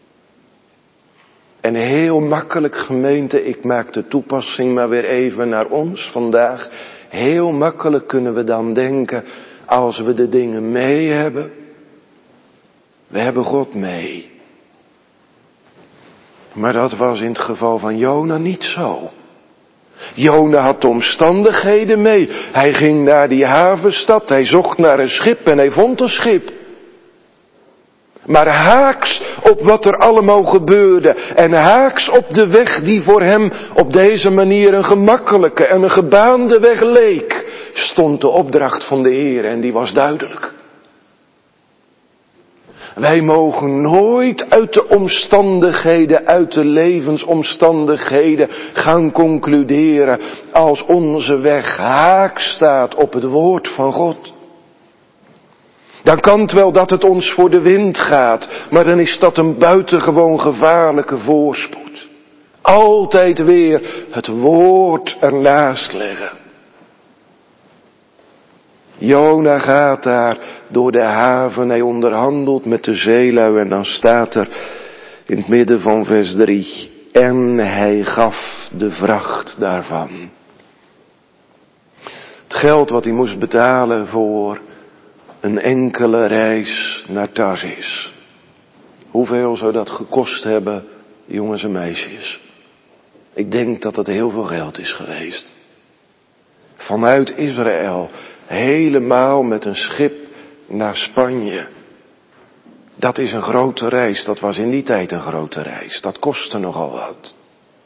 En heel makkelijk, gemeente, ik maak de toepassing maar weer even naar ons vandaag. Heel makkelijk kunnen we dan denken, als we de dingen mee hebben, we hebben God mee. Maar dat was in het geval van Jona niet zo. Jona had de omstandigheden mee. Hij ging naar die havenstad, hij zocht naar een schip en hij vond een schip. Maar haaks op wat er allemaal gebeurde en haaks op de weg die voor hem op deze manier een gemakkelijke en een gebaande weg leek, stond de opdracht van de Heer en die was duidelijk. Wij mogen nooit uit de omstandigheden, uit de levensomstandigheden gaan concluderen als onze weg haaks staat op het woord van God. Dan kan het wel dat het ons voor de wind gaat, maar dan is dat een buitengewoon gevaarlijke voorspoed. Altijd weer het woord ernaast leggen. Jona gaat daar door de haven, hij onderhandelt met de zeelui en dan staat er in het midden van vers drie, en hij gaf de vracht daarvan. Het geld wat hij moest betalen voor een enkele reis naar Tarsis. Hoeveel zou dat gekost hebben, jongens en meisjes? Ik denk dat het heel veel geld is geweest. Vanuit Israël, helemaal met een schip naar Spanje. Dat is een grote reis, dat was in die tijd een grote reis. Dat kostte nogal wat.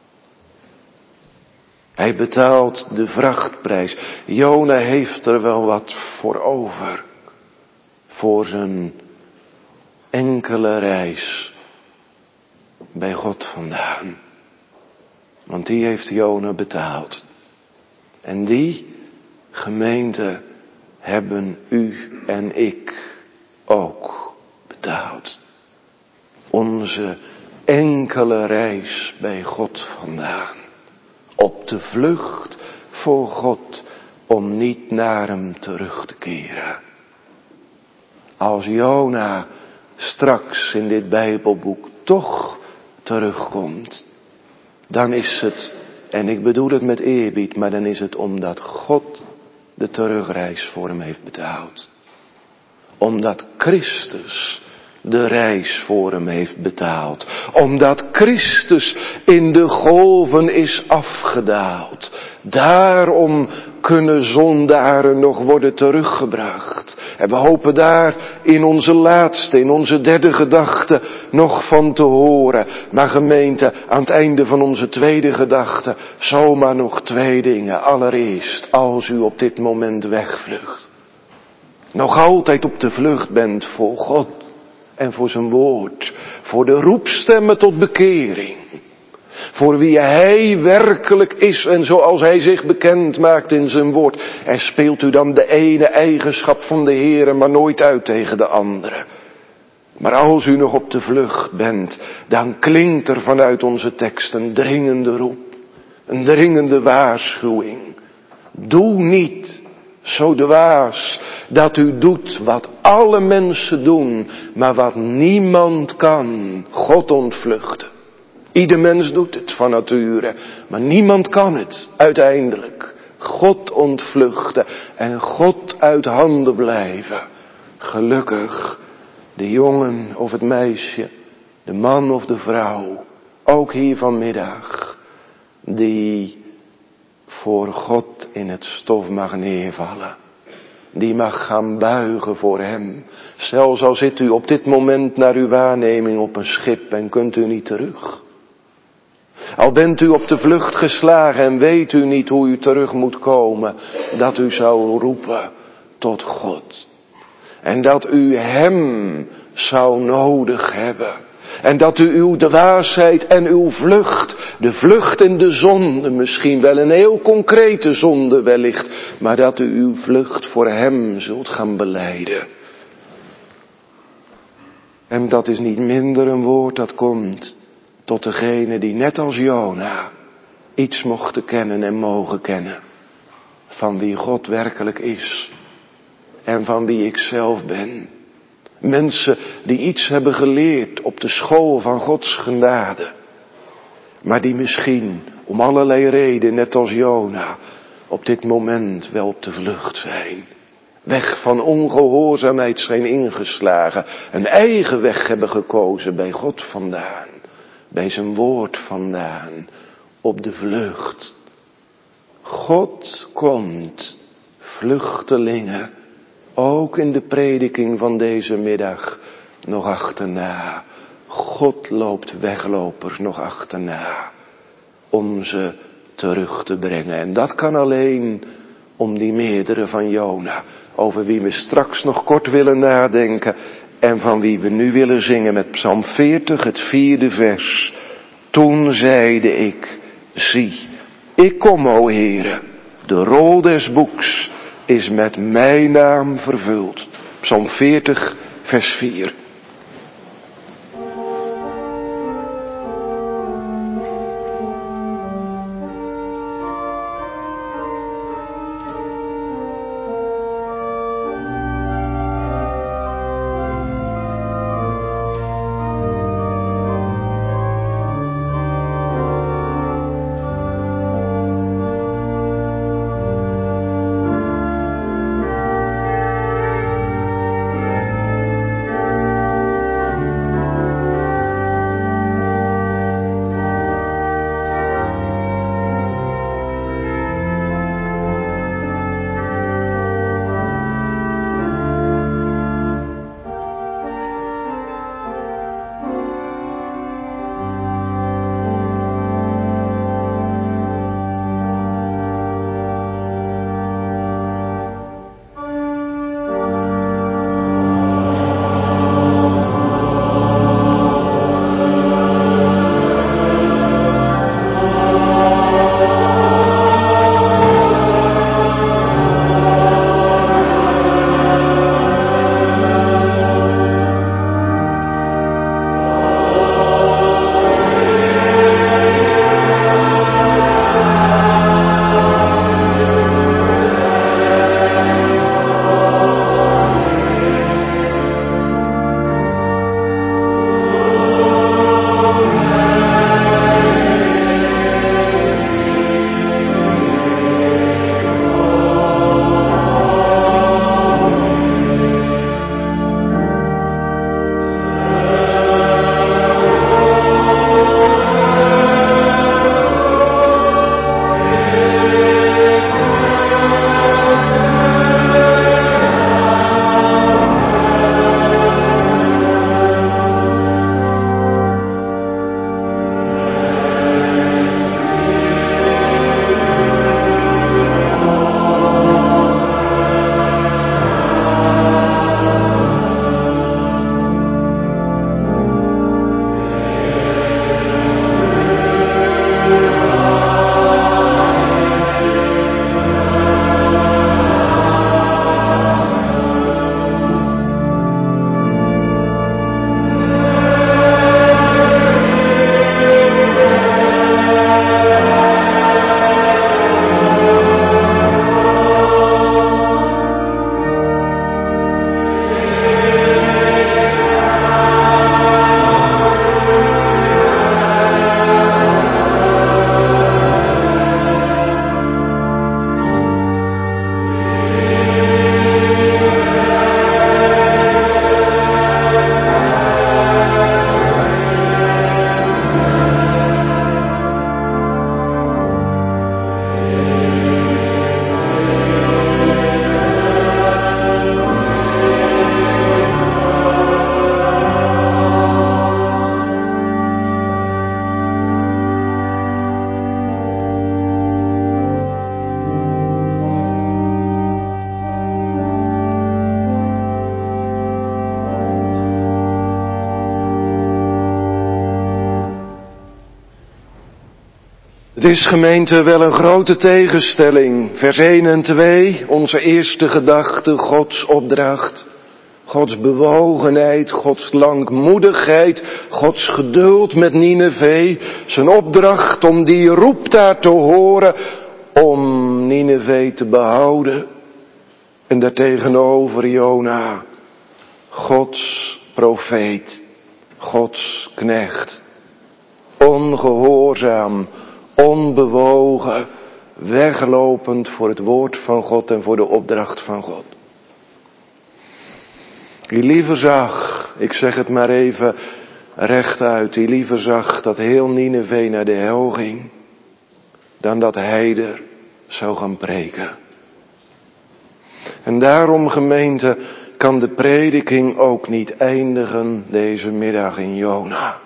Hij betaalt de vrachtprijs. Jona heeft er wel wat voor over. Voor zijn enkele reis bij God vandaan. Want die heeft Jona betaald. En die gemeente hebben u en ik ook betaald. Onze enkele reis bij God vandaan. Op de vlucht voor God om niet naar hem terug te keren. Als Jona straks in dit Bijbelboek toch terugkomt, dan is het, en ik bedoel het met eerbied, maar dan is het omdat God de terugreis voor hem heeft betaald. Omdat Christus de reis voor hem heeft betaald. Omdat Christus in de golven is afgedaald. Daarom kunnen zondaren nog worden teruggebracht. En we hopen daar in onze laatste, in onze derde gedachte nog van te horen. Maar gemeente, aan het einde van onze tweede gedachte, zomaar nog twee dingen. Allereerst, als u op dit moment wegvlucht. Nog altijd op de vlucht bent voor God. En voor zijn woord. Voor de roepstemmen tot bekering. Voor wie hij werkelijk is en zoals hij zich bekend maakt in zijn woord. En speelt u dan de ene eigenschap van de Heere maar nooit uit tegen de andere. Maar als u nog op de vlucht bent, dan klinkt er vanuit onze tekst een dringende roep. Een dringende waarschuwing. Doe niet zo dwaas dat u doet wat alle mensen doen, maar wat niemand kan, God ontvluchten. Ieder mens doet het van nature, maar niemand kan het uiteindelijk. God ontvluchten en God uit handen blijven. Gelukkig de jongen of het meisje, de man of de vrouw, ook hier vanmiddag, die voor God in het stof mag neervallen. Die mag gaan buigen voor hem. Zelfs al zit u op dit moment naar uw waarneming op een schip en kunt u niet terug. Al bent u op de vlucht geslagen en weet u niet hoe u terug moet komen. Dat u zou roepen tot God. En dat u hem zou nodig hebben. En dat u uw dwaasheid en uw vlucht, de vlucht in de zonde, misschien wel een heel concrete zonde wellicht, maar dat u uw vlucht voor hem zult gaan belijden. En dat is niet minder een woord dat komt tot degene die net als Jona iets mochten kennen en mogen kennen. Van wie God werkelijk is. En van wie ik zelf ben. Mensen die iets hebben geleerd op de school van Gods genade. Maar die misschien om allerlei redenen, net als Jona, op dit moment wel op de vlucht zijn. Weg van ongehoorzaamheid zijn ingeslagen. Een eigen weg hebben gekozen bij God vandaan. Bij zijn woord vandaan. Op de vlucht. God komt vluchtelingen. Ook in de prediking van deze middag nog achterna. God loopt weglopers nog achterna. Om ze terug te brengen. En dat kan alleen om die meerdere van Jona. Over wie we straks nog kort willen nadenken. En van wie we nu willen zingen met Psalm veertig, het vierde vers. Toen zeide ik, zie, ik kom, o Heere, de rol des boeks is met mijn naam vervuld. Psalm veertig, vers vier. Het is, gemeente, wel een grote tegenstelling. Vers één en twee, onze eerste gedachte, Gods opdracht. Gods bewogenheid, Gods langmoedigheid, Gods geduld met Nineve. Zijn opdracht om die roep daar te horen, om Nineve te behouden. En daartegenover Jona, Gods profeet, Gods knecht. Ongehoorzaam, onbewogen, weglopend voor het woord van God en voor de opdracht van God. Die liever zag, ik zeg het maar even rechtuit, die liever zag dat heel Nineve naar de hel ging, dan dat hij er zou gaan preken. En daarom, gemeente, kan de prediking ook niet eindigen deze middag in Jona.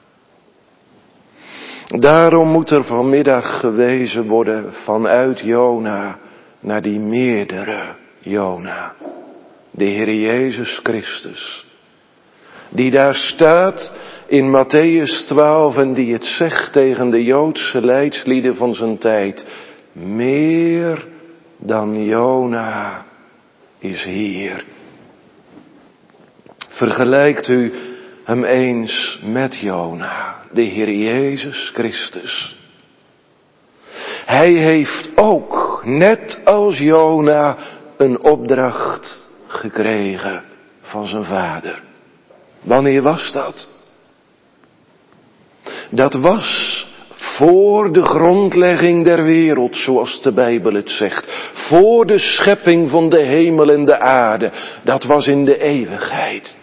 Daarom moet er vanmiddag gewezen worden vanuit Jona naar die meerdere Jona. De Heer Jezus Christus. Die daar staat in Mattheüs twaalf en die het zegt tegen de Joodse leidslieden van zijn tijd. Meer dan Jona is hier. Vergelijkt u hem eens met Jona, de Heer Jezus Christus. Hij heeft ook, net als Jona, een opdracht gekregen van zijn vader. Wanneer was dat? Dat was voor de grondlegging der wereld, zoals de Bijbel het zegt. Voor de schepping van de hemel en de aarde. Dat was in de eeuwigheid.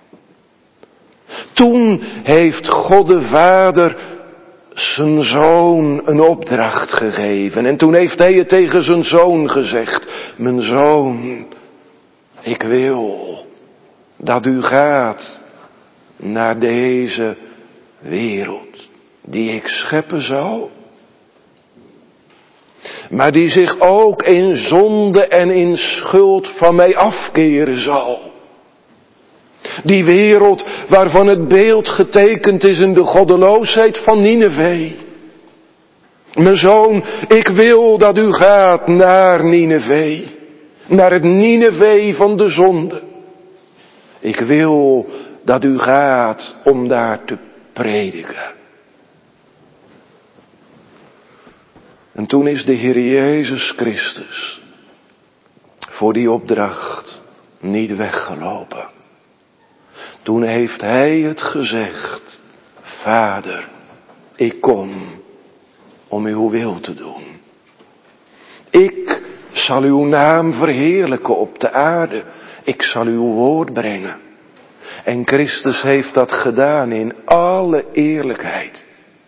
Toen heeft God de Vader zijn zoon een opdracht gegeven. En toen heeft hij het tegen zijn zoon gezegd. Mijn zoon, ik wil dat u gaat naar deze wereld die ik scheppen zal. Maar die zich ook in zonde en in schuld van mij afkeren zal. Die wereld waarvan het beeld getekend is in de goddeloosheid van Nineve. Mijn zoon, ik wil dat u gaat naar Nineve. Naar het Nineve van de zonde. Ik wil dat u gaat om daar te prediken. En toen is de Heer Jezus Christus voor die opdracht niet weggelopen. Toen heeft hij het gezegd. Vader, ik kom om uw wil te doen. Ik zal uw naam verheerlijken op de aarde. Ik zal uw woord brengen. En Christus heeft dat gedaan in alle eerlijkheid.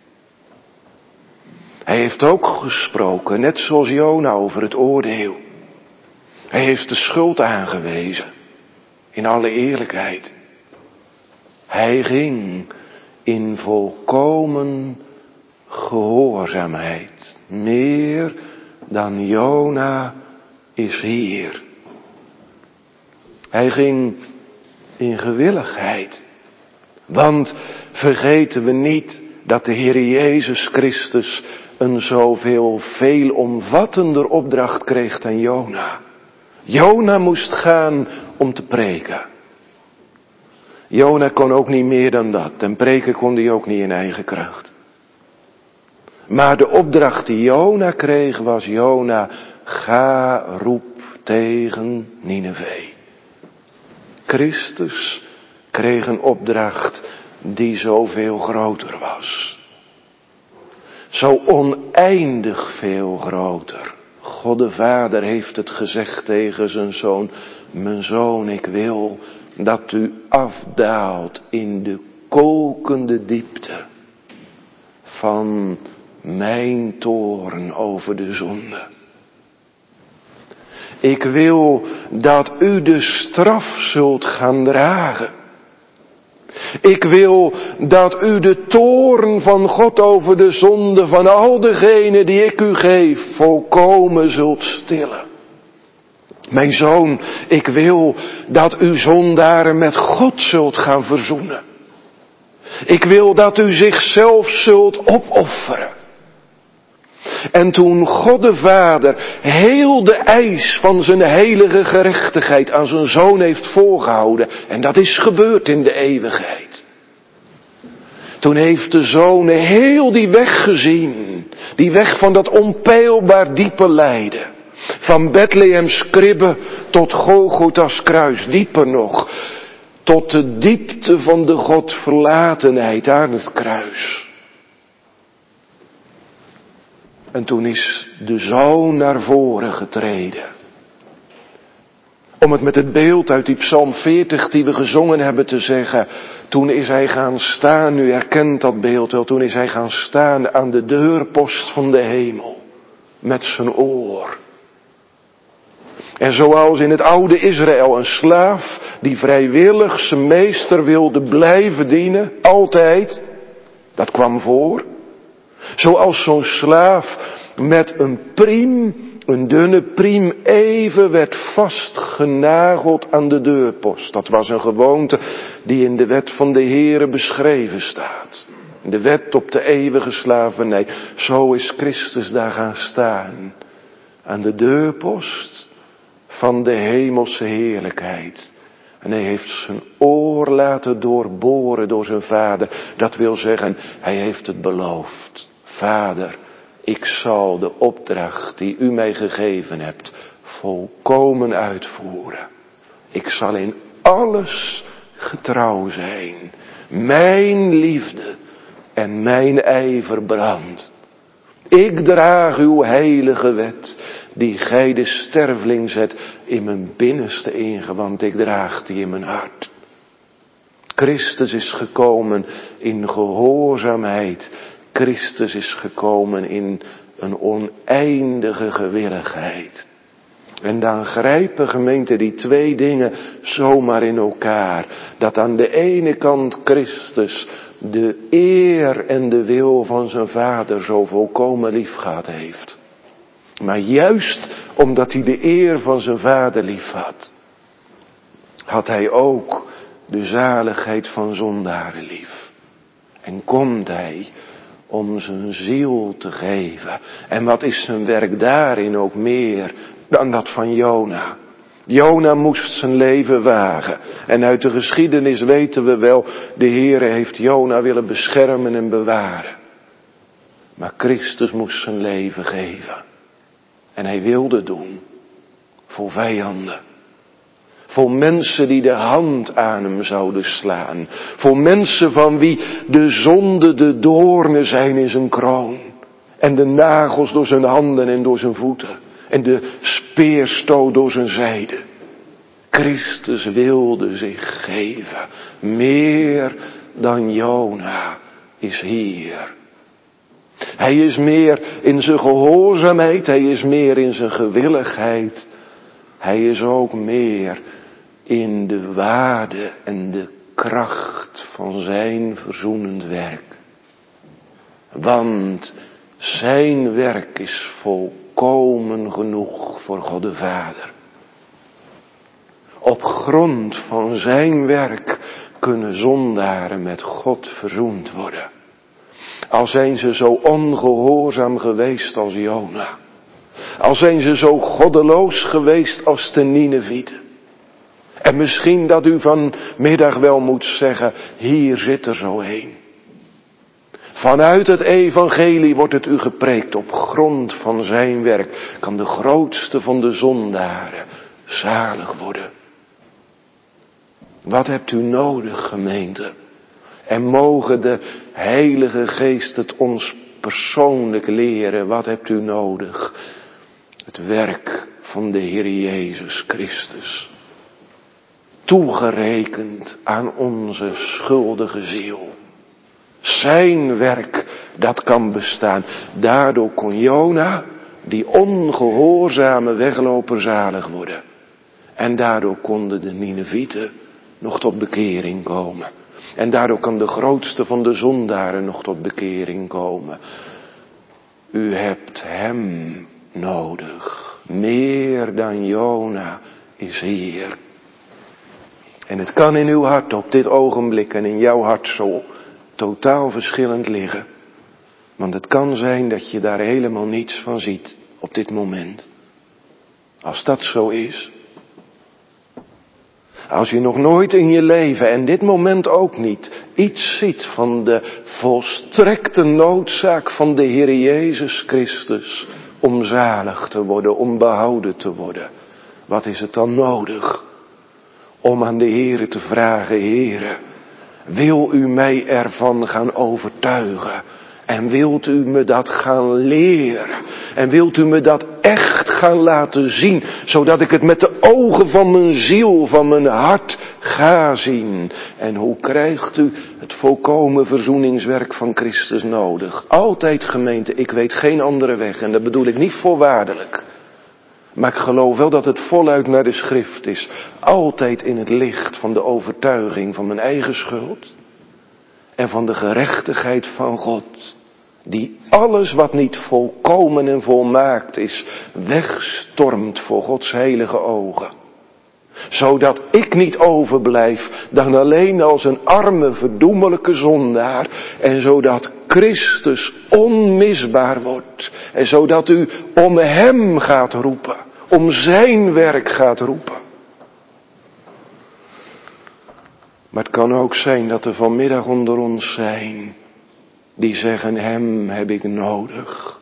Hij heeft ook gesproken, net zoals Jona, over het oordeel. Hij heeft de schuld aangewezen. In alle eerlijkheid. Hij ging in volkomen gehoorzaamheid. Meer dan Jona is hier. Hij ging in gewilligheid. Want vergeten we niet dat de Heer Jezus Christus een zoveel veelomvattender opdracht kreeg dan Jona. Jona moest gaan om te preken. Jona kon ook niet meer dan dat. En preken kon hij ook niet in eigen kracht. Maar de opdracht die Jona kreeg was: Jona, ga roep tegen Nineve. Christus kreeg een opdracht die zoveel groter was. Zo oneindig veel groter. God de Vader heeft het gezegd tegen zijn zoon: mijn zoon, ik wil dat u afdaalt in de kokende diepte van mijn toorn over de zonde. Ik wil dat u de straf zult gaan dragen. Ik wil dat u de toorn van God over de zonde van al degenen die ik u geef volkomen zult stillen. Mijn zoon, ik wil dat u zondaren met God zult gaan verzoenen. Ik wil dat u zichzelf zult opofferen. En toen God de Vader heel de eis van zijn heilige gerechtigheid aan zijn Zoon heeft voorgehouden. En dat is gebeurd in de eeuwigheid. Toen heeft de Zoon heel die weg gezien. Die weg van dat onpeilbaar diepe lijden. Van Bethlehems kribbe tot Golgotha's kruis. Dieper nog. Tot de diepte van de Godverlatenheid aan het kruis. En toen is de Zoon naar voren getreden. Om het met het beeld uit die Psalm veertig die we gezongen hebben te zeggen. Toen is hij gaan staan, u herkent dat beeld wel. Toen is hij gaan staan aan de deurpost van de hemel. Met zijn oor. En zoals in het oude Israël een slaaf die vrijwillig zijn meester wilde blijven dienen. Altijd. Dat kwam voor. Zoals zo'n slaaf met een priem, een dunne priem, even werd vastgenageld aan de deurpost. Dat was een gewoonte die in de wet van de Heere beschreven staat. De wet op de eeuwige slavernij. Zo is Christus daar gaan staan. Aan de deurpost van de hemelse heerlijkheid. En hij heeft zijn oor laten doorboren door zijn vader. Dat wil zeggen, hij heeft het beloofd. Vader, ik zal de opdracht die u mij gegeven hebt volkomen uitvoeren. Ik zal in alles getrouw zijn. Mijn liefde en mijn ijver brandt. Ik draag uw heilige wet, die gij de sterveling zet in mijn binnenste ingewand. Ik draag die in mijn hart. Christus is gekomen in gehoorzaamheid. Christus is gekomen in een oneindige gewilligheid. En dan grijpen gemeente die twee dingen zomaar in elkaar. Dat aan de ene kant Christus de eer en de wil van zijn vader zo volkomen lief gehad heeft. Maar juist omdat hij de eer van zijn vader lief had, had hij ook de zaligheid van zondaren lief. En komt hij om zijn ziel te geven. En wat is zijn werk daarin ook meer dan dat van Jona. Jona moest zijn leven wagen. En uit de geschiedenis weten we wel, de Heere heeft Jona willen beschermen en bewaren. Maar Christus moest zijn leven geven. En hij wilde doen. Voor vijanden. Voor mensen die de hand aan hem zouden slaan. Voor mensen van wie de zonde de doornen zijn in zijn kroon. En de nagels door zijn handen en door zijn voeten. En de speerstoot door zijn zijde. Christus wilde zich geven. Meer dan Jona is hier. Hij is meer in zijn gehoorzaamheid. Hij is meer in zijn gewilligheid. Hij is ook meer in de waarde en de kracht van zijn verzoenend werk. Want zijn werk is volkomen genoeg voor God de Vader. Op grond van zijn werk kunnen zondaren met God verzoend worden. Al zijn ze zo ongehoorzaam geweest als Jona. Al zijn ze zo goddeloos geweest als de Ninevieten. En misschien dat u vanmiddag wel moet zeggen, hier zit er zo een. Vanuit het evangelie wordt het u gepreekt. Op grond van zijn werk kan de grootste van de zondaren zalig worden. Wat hebt u nodig, gemeente? En mogen de Heilige Geest het ons persoonlijk leren. Wat hebt u nodig? Het werk van de Heer Jezus Christus. Toegerekend aan onze schuldige ziel. Zijn werk, dat kan bestaan. Daardoor kon Jona, die ongehoorzame wegloper, zalig worden. En daardoor konden de Ninevieten nog tot bekering komen. En daardoor kan de grootste van de zondaren nog tot bekering komen. U hebt hem nodig. Meer dan Jona is hier. En het kan in uw hart op dit ogenblik en in jouw hart zo totaal verschillend liggen. Want het kan zijn dat je daar helemaal niets van ziet op dit moment. Als dat zo is. Als je nog nooit in je leven, en dit moment ook niet, iets ziet van de volstrekte noodzaak van de Heer Jezus Christus om zalig te worden, om behouden te worden. Wat is het dan nodig? Om aan de Heere te vragen, Heere, wil u mij ervan gaan overtuigen? En wilt u me dat gaan leren? En wilt u me dat echt gaan laten zien? Zodat ik het met de ogen van mijn ziel, van mijn hart ga zien. En hoe krijgt u het volkomen verzoeningswerk van Christus nodig? Altijd, gemeente, ik weet geen andere weg. En dat bedoel ik niet voorwaardelijk. Maar ik geloof wel dat het voluit naar de schrift is. Altijd in het licht van de overtuiging van mijn eigen schuld. En van de gerechtigheid van God. Die alles wat niet volkomen en volmaakt is, wegstormt voor Gods heilige ogen. Zodat ik niet overblijf dan alleen als een arme, verdoemelijke zondaar. En zodat Christus onmisbaar wordt. En zodat u om hem gaat roepen. Om zijn werk gaat roepen. Maar het kan ook zijn dat er vanmiddag onder ons zijn die zeggen, hem heb ik nodig.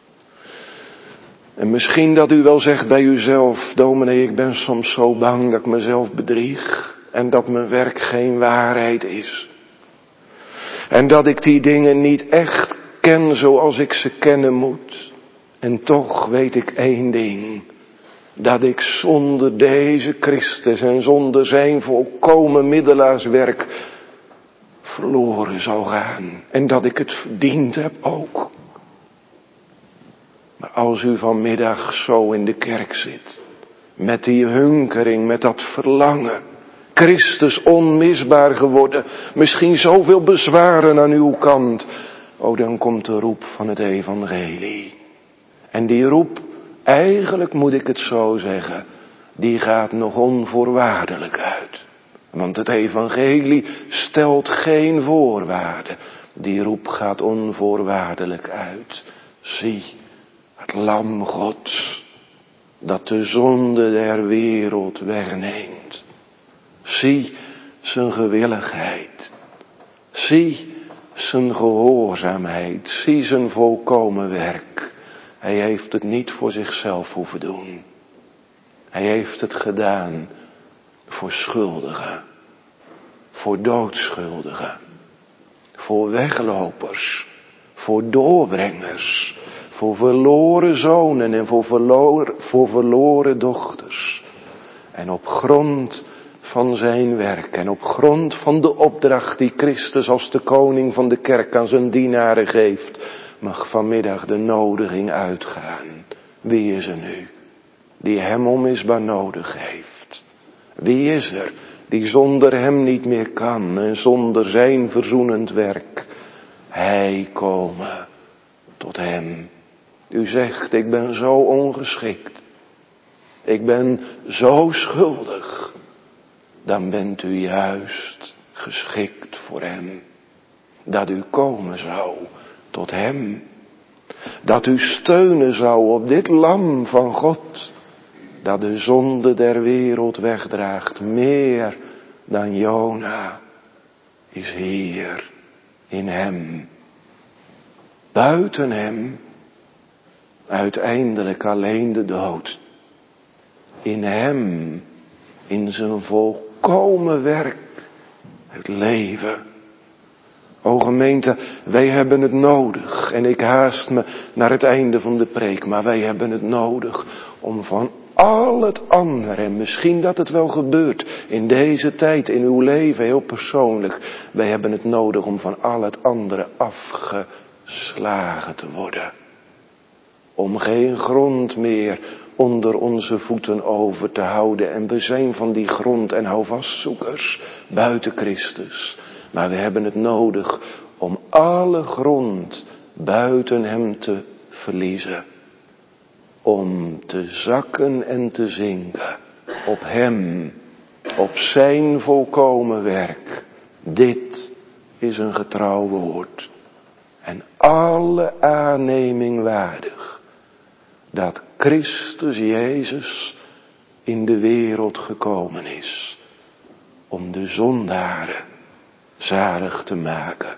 En misschien dat u wel zegt bij uzelf, dominee, ik ben soms zo bang dat ik mezelf bedrieg. En dat mijn werk geen waarheid is. En dat ik die dingen niet echt ken zoals ik ze kennen moet. En toch weet ik één ding. Dat ik zonder deze Christus en zonder zijn volkomen middelaarswerk verloren zal gaan. En dat ik het verdiend heb ook. Maar als u vanmiddag zo in de kerk zit, met die hunkering, met dat verlangen, Christus onmisbaar geworden, misschien zoveel bezwaren aan uw kant, oh, dan komt de roep van het evangelie. En die roep, eigenlijk moet ik het zo zeggen, die gaat nog onvoorwaardelijk uit. Want het evangelie stelt geen voorwaarden. Die roep gaat onvoorwaardelijk uit. Zie, het lam Gods, dat de zonde der wereld wegneemt. Zie zijn gewilligheid. Zie zijn gehoorzaamheid. Zie zijn volkomen werk. Hij heeft het niet voor zichzelf hoeven doen. Hij heeft het gedaan voor schuldigen. Voor doodschuldigen. Voor weglopers. Voor doorbrengers. Voor verloren zonen en voor verloren, voor verloren dochters. En op grond van zijn werk en op grond van de opdracht die Christus als de koning van de kerk aan zijn dienaren geeft, mag vanmiddag de nodiging uitgaan. Wie is er nu die hem onmisbaar nodig heeft? Wie is er die zonder hem niet meer kan en zonder zijn verzoenend werk? Hij komen tot hem. U zegt, ik ben zo ongeschikt. Ik ben zo schuldig. Dan bent u juist geschikt voor hem. Dat u komen zou tot hem. Dat u steunen zou op dit lam van God. Dat de zonde der wereld wegdraagt. Meer dan Jona is hier in hem. Buiten hem uiteindelijk alleen de dood. In hem, in zijn volkomen werk, het leven. O gemeente, wij hebben het nodig. En ik haast me naar het einde van de preek. Maar wij hebben het nodig om van al het andere, en misschien dat het wel gebeurt in deze tijd, in uw leven, heel persoonlijk. Wij hebben het nodig om van al het andere afgeslagen te worden. Om geen grond meer onder onze voeten over te houden. En we zijn van die grond en houvastzoekers buiten Christus. Maar we hebben het nodig om alle grond buiten hem te verliezen. Om te zakken en te zinken op hem, op zijn volkomen werk. Dit is een getrouw woord. en alle aanneming waardig, dat Christus Jezus in de wereld gekomen is, om de zondaren zalig te maken.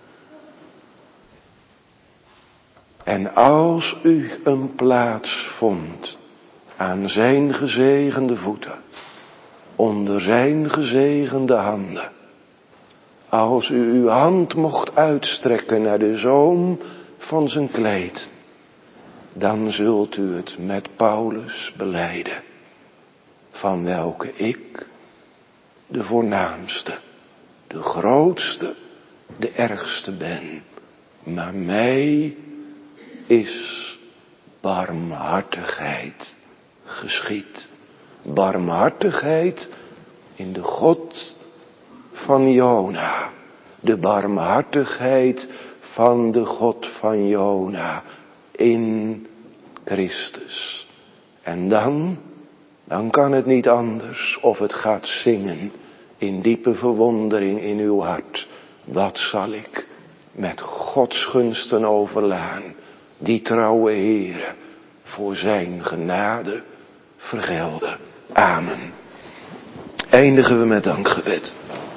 En als u een plaats vond aan zijn gezegende voeten, onder zijn gezegende handen, als u uw hand mocht uitstrekken naar de zoom van zijn kleed, dan zult u het met Paulus belijden, van welke ik de voornaamste, de grootste, de ergste ben. Maar mij is barmhartigheid geschied. Barmhartigheid in de God van Jona. De barmhartigheid van de God van Jona in Christus. En dan, dan kan het niet anders of het gaat zingen in diepe verwondering in uw hart. Wat zal ik met Gods gunsten overlaan, die trouwe Heere, voor zijn genade vergelden. Amen. Eindigen we met dankgebed.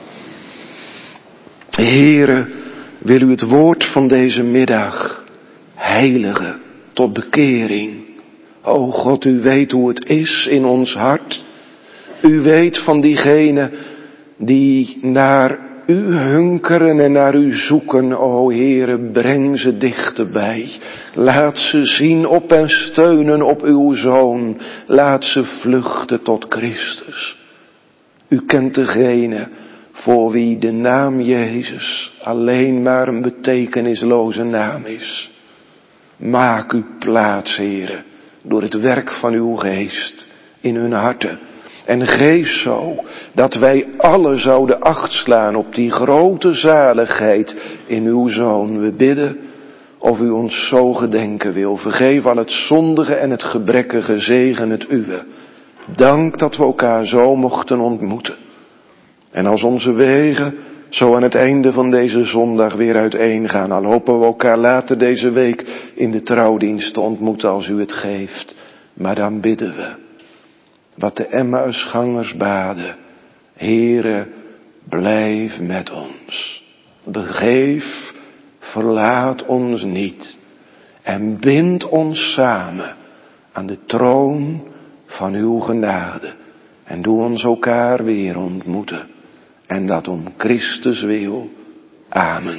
Heere, wil u het woord van deze middag heiligen tot bekering. O God, u weet hoe het is in ons hart. U weet van diegenen die naar u hunkeren en naar u zoeken. O Heere, breng ze dichterbij. Laat ze zien op en steunen op uw Zoon. Laat ze vluchten tot Christus. U kent degene voor wie de naam Jezus alleen maar een betekenisloze naam is. Maak u plaats, Heere, door het werk van uw geest in hun harten. En geef zo dat wij alle zouden acht slaan op die grote zaligheid in uw Zoon. We bidden of u ons zo gedenken wil. Vergeef al het zondige en het gebrekkige, zegen het uwe. Dank dat we elkaar zo mochten ontmoeten. En als onze wegen zo aan het einde van deze zondag weer uiteengaan, al hopen we elkaar later deze week in de trouwdienst te ontmoeten als u het geeft. Maar dan bidden we wat de Emmausgangers baden. Heere, blijf met ons. Begeef, verlaat ons niet. En bind ons samen aan de troon van uw genade. En doe ons elkaar weer ontmoeten. En dat om Christus wil. Amen.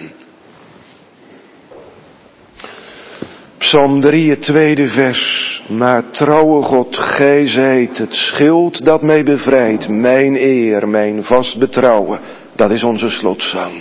Psalm drie, het tweede vers. Maar trouwe God, gij zijt het schild dat mij bevrijdt. Mijn eer, mijn vast betrouwen. Dat is onze slotzang.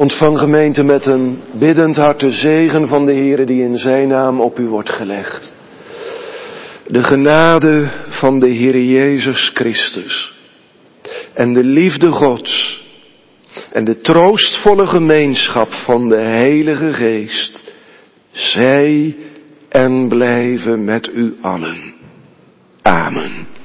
Ontvang gemeente met een biddend hart de zegen van de Heere die in zijn naam op u wordt gelegd. De genade van de Heere Jezus Christus en de liefde Gods en de troostvolle gemeenschap van de Heilige Geest zij en blijven met u allen. Amen.